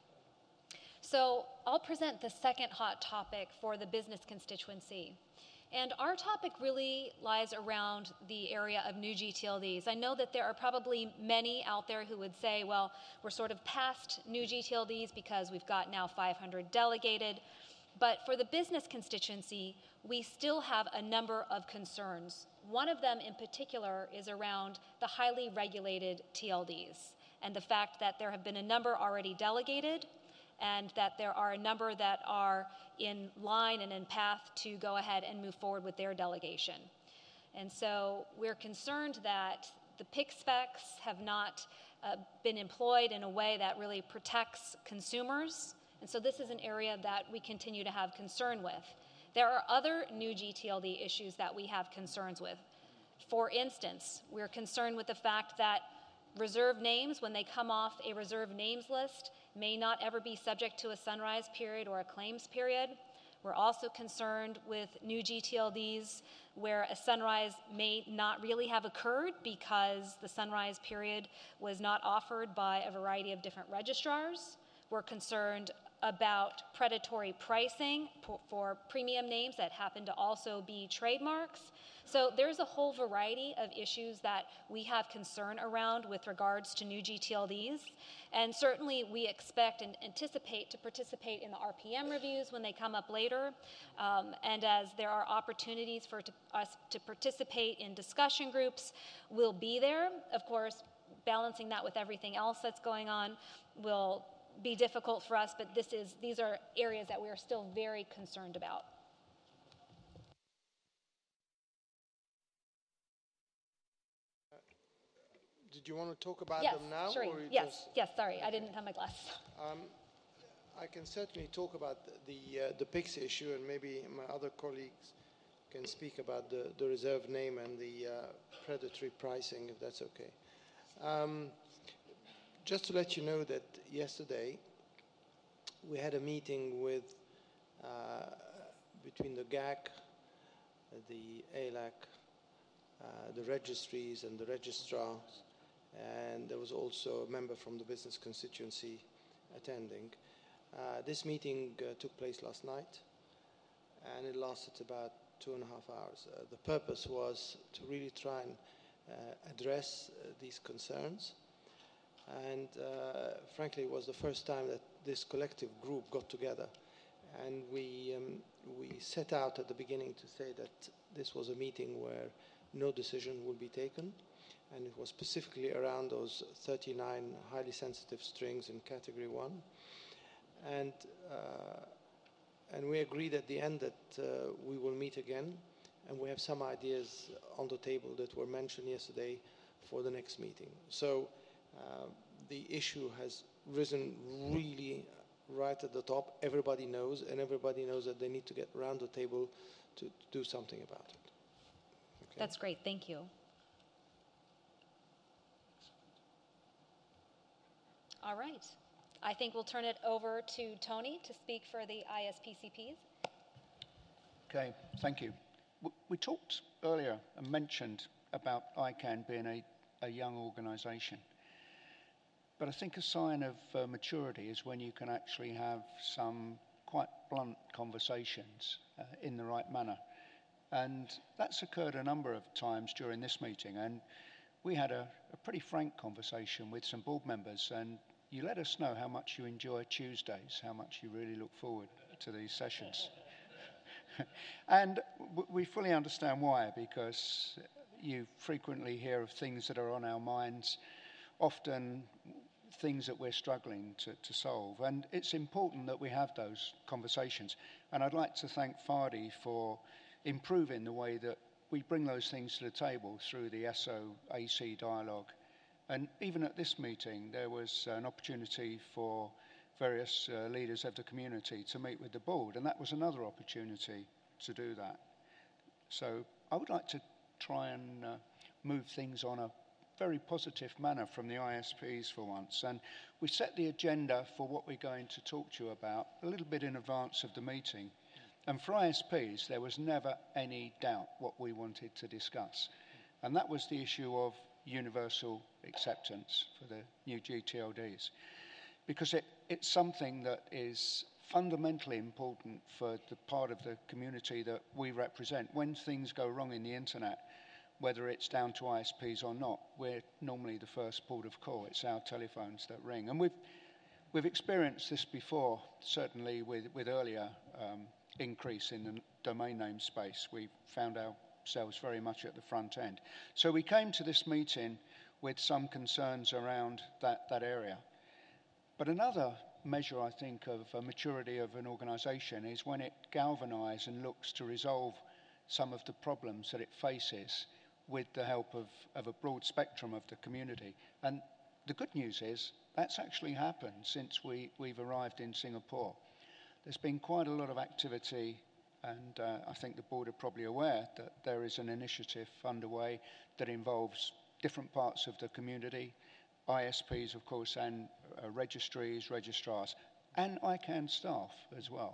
[SPEAKER 3] So I'll present the second hot topic for the business constituency. And our topic really lies around the area of new G T L Ds. I know that there are probably many out there who would say, well, we're sort of past new G T L Ds because we've got now five hundred delegated. But for the business constituency, we still have a number of concerns. One of them in particular is around the highly regulated T L Ds and the fact that there have been a number already delegated and that there are a number that are in line and in path to go ahead and move forward with their delegation. And so we're concerned that the P I C specs have not uh, been employed in a way that really protects consumers. And so this is an area that we continue to have concern with. There are other new G T L D issues that we have concerns with. For instance, we're concerned with the fact that reserved names, when they come off a reserved names list, may not ever be subject to a sunrise period or a claims period. We're also concerned with new G T L Ds where a sunrise may not really have occurred because the sunrise period was not offered by a variety of different registrars. We're concerned about predatory pricing for premium names that happen to also be trademarks. So there's a whole variety of issues that we have concern around with regards to new G T L Ds. And certainly we expect and anticipate to participate in the R P M reviews when they come up later. Um, and as there are opportunities for to, us to participate in discussion groups, we'll be there. Of course, balancing that with everything else that's going on will be difficult for us, but this is, these are areas that we are still very concerned about.
[SPEAKER 14] Did you want to talk about
[SPEAKER 3] yes,
[SPEAKER 14] them now?
[SPEAKER 3] Sure.
[SPEAKER 14] Or
[SPEAKER 3] yes,
[SPEAKER 14] just...
[SPEAKER 3] yes, sorry, I didn't have my glasses.
[SPEAKER 14] Um, I can certainly talk about the, uh, the P I C S issue, and maybe my other colleagues can speak about the, the reserve name and the uh, predatory pricing, if that's okay. Um, just to let you know that yesterday we had a meeting with uh, between the G A C, the A L A C, uh, the registries and the registrar, and there was also a member from the business constituency attending. Uh, this meeting uh, took place last night, and it lasted about two and a half hours. Uh, the purpose was to really try and uh, address uh, these concerns, and uh, frankly, it was the first time that this collective group got together, and we um, we set out at the beginning to say that this was a meeting where no decision would be taken, and it was specifically around those thirty-nine highly sensitive strings in category one. And, uh, and we agreed at the end that uh, we will meet again, and we have some ideas on the table that were mentioned yesterday for the next meeting. So uh, the issue has risen really right at the top. Everybody knows, and everybody knows that they need to get around the table to, to do something about it. Okay?
[SPEAKER 3] That's great. Thank you. All right. I think we'll turn it over to Tony to speak for the I S P C Ps.
[SPEAKER 6] Okay, thank you. We talked earlier and mentioned about I CAN being a, a young organisation. But I think a sign of uh, maturity is when you can actually have some quite blunt conversations uh, in the right manner. And that's occurred a number of times during this meeting. And we had a, a pretty frank conversation with some board members, and you let us know how much you enjoy Tuesdays, how much you really look forward to these sessions. And w- we fully understand why, because you frequently hear of things that are on our minds, often things that we're struggling to, to solve. And it's important that we have those conversations. And I'd like to thank Fadi for improving the way that we bring those things to the table through the S O A C dialogue. And even at this meeting, there was an opportunity for various uh, leaders of the community to meet with the board, and that was another opportunity to do that. So I would like to try and uh, move things on a very positive manner from the I S Ps for once. And we set the agenda for what we're going to talk to you about a little bit in advance of the meeting. And for I S Ps, there was never any doubt what we wanted to discuss. And that was the issue of universal acceptance for the new G T L Ds, because it, it's something that is fundamentally important for the part of the community that we represent. When things go wrong in the internet, whether it's down to I S Ps or not, we're normally the first port of call. It's our telephones that ring. And we've, we've experienced this before, certainly with, with earlier um, increase in the domain name space. We found our ourselves very much at the front end. So we came to this meeting with some concerns around that, that area. But another measure, I think, of a maturity of an organisation is when it galvanises and looks to resolve some of the problems that it faces with the help of, of a broad spectrum of the community. And the good news is that's actually happened since we, we've arrived in Singapore. There's been quite a lot of activity, and uh, I think the board are probably aware that there is an initiative underway that involves different parts of the community, I S Ps, of course, and uh, registries, registrars, and I CAN staff as well.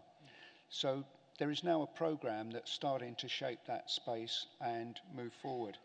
[SPEAKER 6] So there is now a programme that's starting to shape that space and move forward.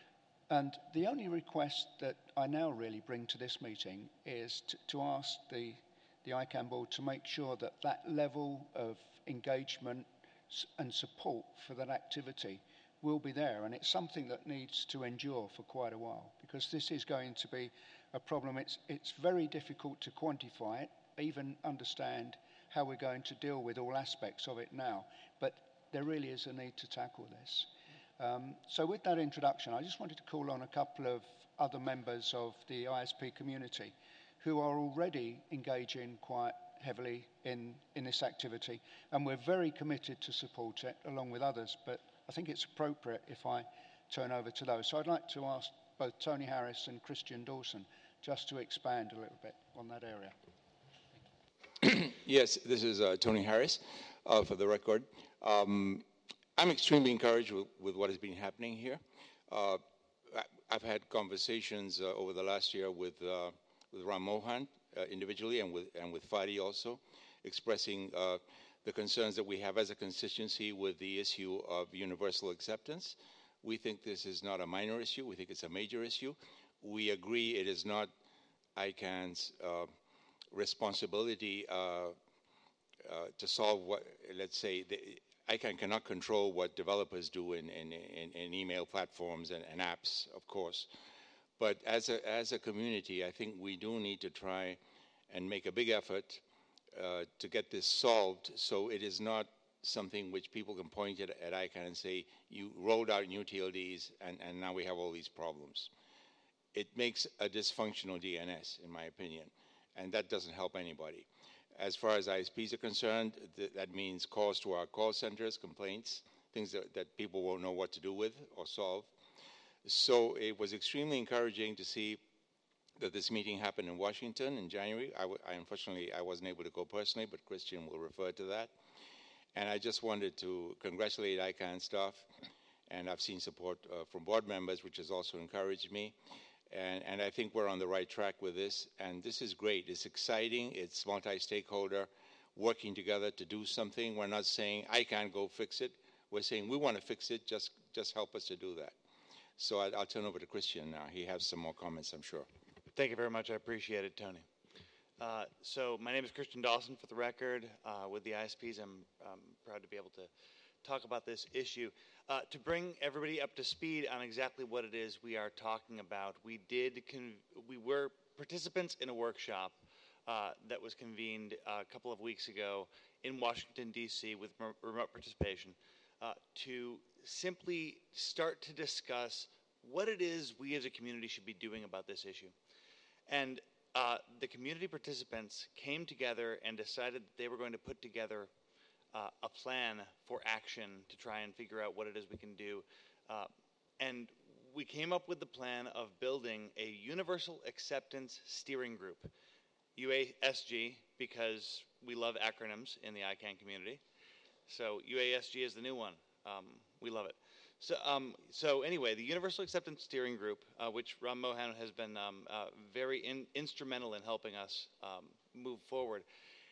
[SPEAKER 6] And the only request that I now really bring to this meeting is to, to ask the, the I CAN board to make sure that that level of engagement and support for that activity will be there, and it's something that needs to endure for quite a while, because this is going to be a problem. It's, it's very difficult to quantify it, even understand how we're going to deal with all aspects of it now, but there really is a need to tackle this. Um, so with that introduction, I just wanted to call on a couple of other members of the I S P community who are already engaging quite heavily in, in this activity, and we're very committed to support it along with others, but I think it's appropriate if I turn over to those. So I'd like to ask both Tony Harris and Christian Dawson just to expand a little bit on that area.
[SPEAKER 15] Yes, this is uh, Tony Harris, uh, for the record. Um, I'm extremely encouraged with, with what has been happening here. Uh, I, I've had conversations uh, over the last year with, uh, with Ram Mohan uh, individually and with, and with Fadi also, expressing uh, the concerns that we have as a constituency with the issue of universal acceptance. We think this is not a minor issue. We think it's a major issue. We agree it is not I CANN's uh, responsibility uh, uh, to solve what, let's say, the, I CANN cannot control what developers do in, in, in, in email platforms and, and apps, of course. But as a, as a community, I think we do need to try and make a big effort uh, to get this solved, so it is not something which people can point at, at I CANN and say, you rolled out new T L Ds and, and now we have all these problems. It makes a dysfunctional D N S, in my opinion, and that doesn't help anybody. As far as I S Ps are concerned, th that means calls to our call centers, complaints, things that, that people won't know what to do with or solve. So it was extremely encouraging to see that this meeting happened in Washington in January. I, w I unfortunately, I wasn't able to go personally, but Christian will refer to that. And I just wanted to congratulate I CANN staff, and I've seen support uh, from board members, which has also encouraged me. And, and I think we're on the right track with this, and this is great. It's exciting. It's multi-stakeholder working together to do something. We're not saying, I can't go fix it. We're saying, we want to fix it, just, just help us to do that. So I, I'll turn over to Christian now. He has some more comments, I'm sure.
[SPEAKER 16] Thank you very much. I appreciate it, Tony. Uh, so my name is Christian Dawson, for the record. Uh, with the I S Ps, I'm, I'm proud to be able to talk about this issue. Uh, to bring everybody up to speed on exactly what it is we are talking about, we did con we were participants in a workshop uh, that was convened a couple of weeks ago in Washington, D C with remote participation uh, to simply start to discuss what it is we as a community should be doing about this issue. And uh, the community participants came together and decided that they were going to put together Uh, a plan for action to try and figure out what it is we can do. Uh, and we came up with the plan of building a universal acceptance steering group, U A S G, because we love acronyms in the I CANN community. So U A S G is the new one. Um, we love it. So, um, so anyway, the Universal Acceptance Steering Group, uh, which Ram Mohan has been um, uh, very in instrumental in helping us um, move forward,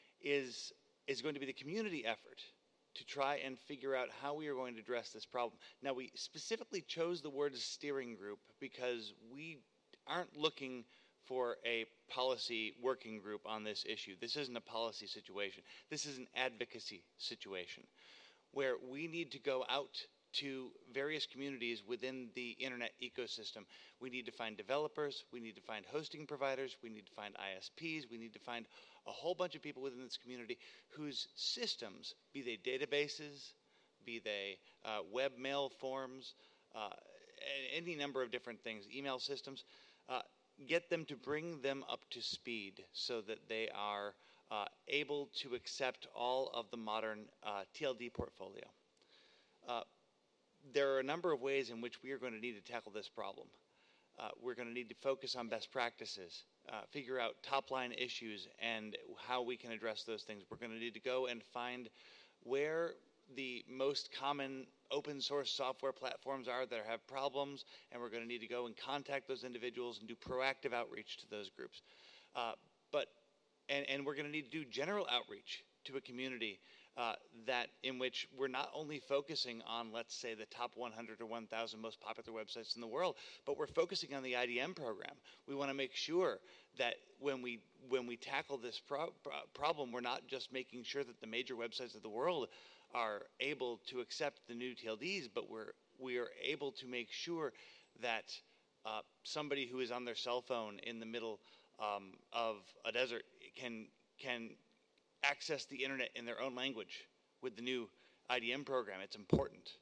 [SPEAKER 16] is is going to be the community effort to try and figure out how we are going to address this problem. Now, we specifically chose the word steering group because we aren't looking for a policy working group on this issue. This isn't a policy situation. This is an advocacy situation where we need to go out to various communities within the internet ecosystem. We need to find developers, we need to find hosting providers, we need to find I S Ps, we need to find a whole bunch of people within this community whose systems, be they databases, be they uh, web mail forms, uh, any number of different things, email systems, uh, get them to bring them up to speed so that they are uh, able to accept all of the modern uh, T L D portfolio. Uh, there are a number of ways in which we are going to need to tackle this problem. Uh, we're going to need to focus on best practices, uh, figure out top-line issues and how we can address those things. We're going to need to go and find where the most common open source software platforms are that have problems, and we're going to need to go and contact those individuals and do proactive outreach to those groups. Uh, but and, and we're going to need to do general outreach to a community uh, that in which we're not only focusing on, let's say, the top one hundred or one thousand most popular websites in the world, but we're focusing on the I D M program. We want to make sure that when we when we tackle this pro pro problem, we're not just making sure that the major websites of the world are able to accept the new T L Ds, but we're we are able to make sure that uh, somebody who is on their cell phone in the middle um, of a desert can can access the internet in their own language with the new I D M program. It's important.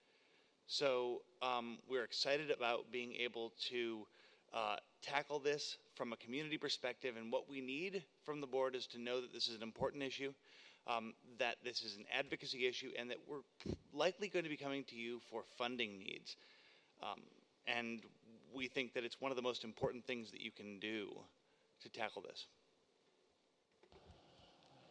[SPEAKER 16] So um, we're excited about being able to uh, tackle this from a community perspective, and what we need from the board is to know that this is an important issue, um, that this is an advocacy issue, and that we're likely going to be coming to you for funding needs. Um, and we think that it's one of the most important things that you can do to tackle this.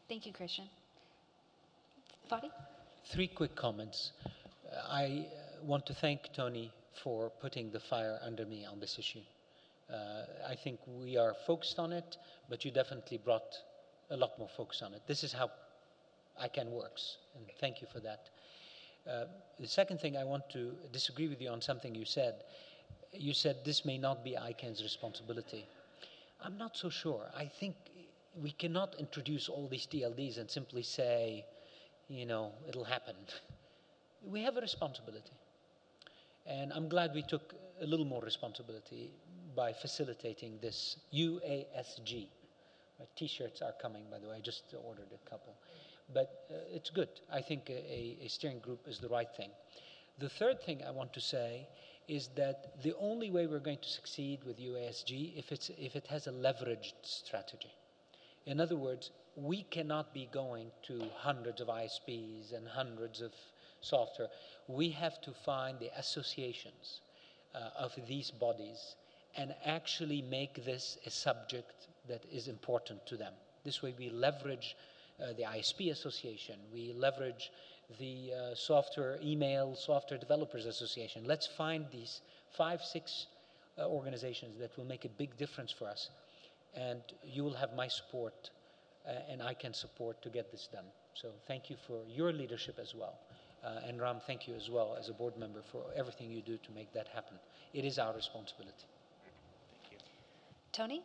[SPEAKER 3] Thank you, Christian. Fadi?
[SPEAKER 8] Three quick comments. Uh, I uh, want to thank Tony for putting the fire under me on this issue. Uh, I think we are focused on it, but you definitely brought a lot more focus on it. This is how ICANN works, and thank you for that. Uh, the second thing, I want to disagree with you on something you said. You said this may not be ICANN's responsibility. I'm not so sure. I think we cannot introduce all these T L Ds and simply say, you know, it'll happen. We have a responsibility. And I'm glad we took a little more responsibility by facilitating this U A S G. Uh, T-shirts are coming, by the way. I just ordered a couple. But uh, it's good. I think a, a steering group is the right thing. The third thing I want to say is that the only way we're going to succeed with U A S G if it's if it has a leveraged strategy. In other words, we cannot be going to hundreds of I S Ps and hundreds of software. We have to find the associations uh, of these bodies and actually make this a subject that is important to them. This way we leverage uh, the I S P association, we leverage the uh, software email software developers association. Let's find these five, six uh, organizations that will make a big difference for us. And you will have my support uh, and I can support to get this done. So thank you for your leadership as well. Uh, and Ram, thank you as well as a board member for everything you do to make that happen. It is our responsibility.
[SPEAKER 3] Thank you. Tony?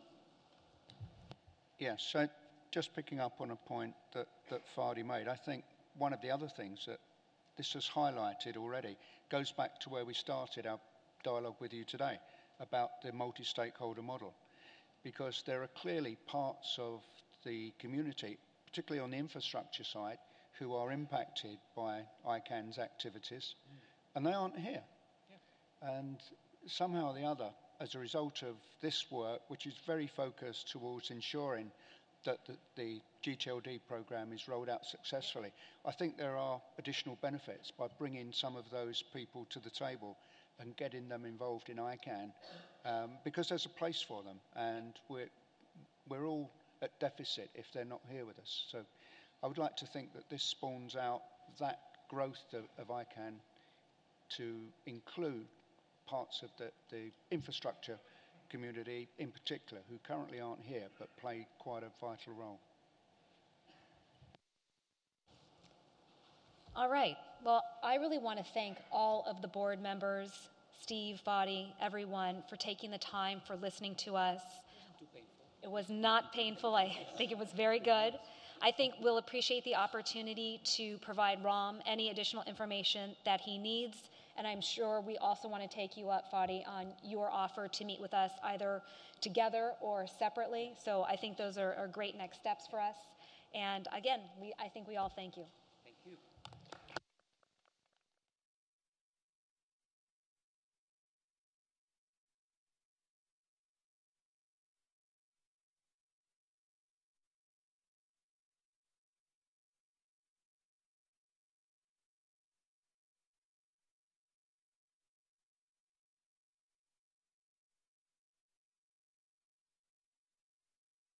[SPEAKER 6] Yes, so just picking up on a point that, that Fadi made, I think one of the other things that this has highlighted already goes back to where we started our dialogue with you today about the multi-stakeholder model, because there are clearly parts of the community, particularly on the infrastructure side, who are impacted by ICANN's activities, mm. and they aren't here. Yeah. And somehow or the other, as a result of this work, which is very focused towards ensuring that the, the G T L D program is rolled out successfully, I think there are additional benefits by bringing some of those people to the table and getting them involved in ICANN, um, because there's a place for them, and we're, we're all at deficit if they're not here with us. So I would like to think that this spawns out that growth of, of ICANN to include parts of the, the infrastructure community in particular, who currently aren't here but play quite a vital role.
[SPEAKER 3] All right. Well, I really want to thank all of the board members, Steve, Fadi, everyone, for taking the time, for listening to us. It was not painful. I think it was very good. I think we'll appreciate the opportunity to provide Ram any additional information that he needs. And I'm sure we also want to take you up, Fadi, on your offer to meet with us either together or separately. So I think those are, are great next steps for us. And again, we, I think we all thank you.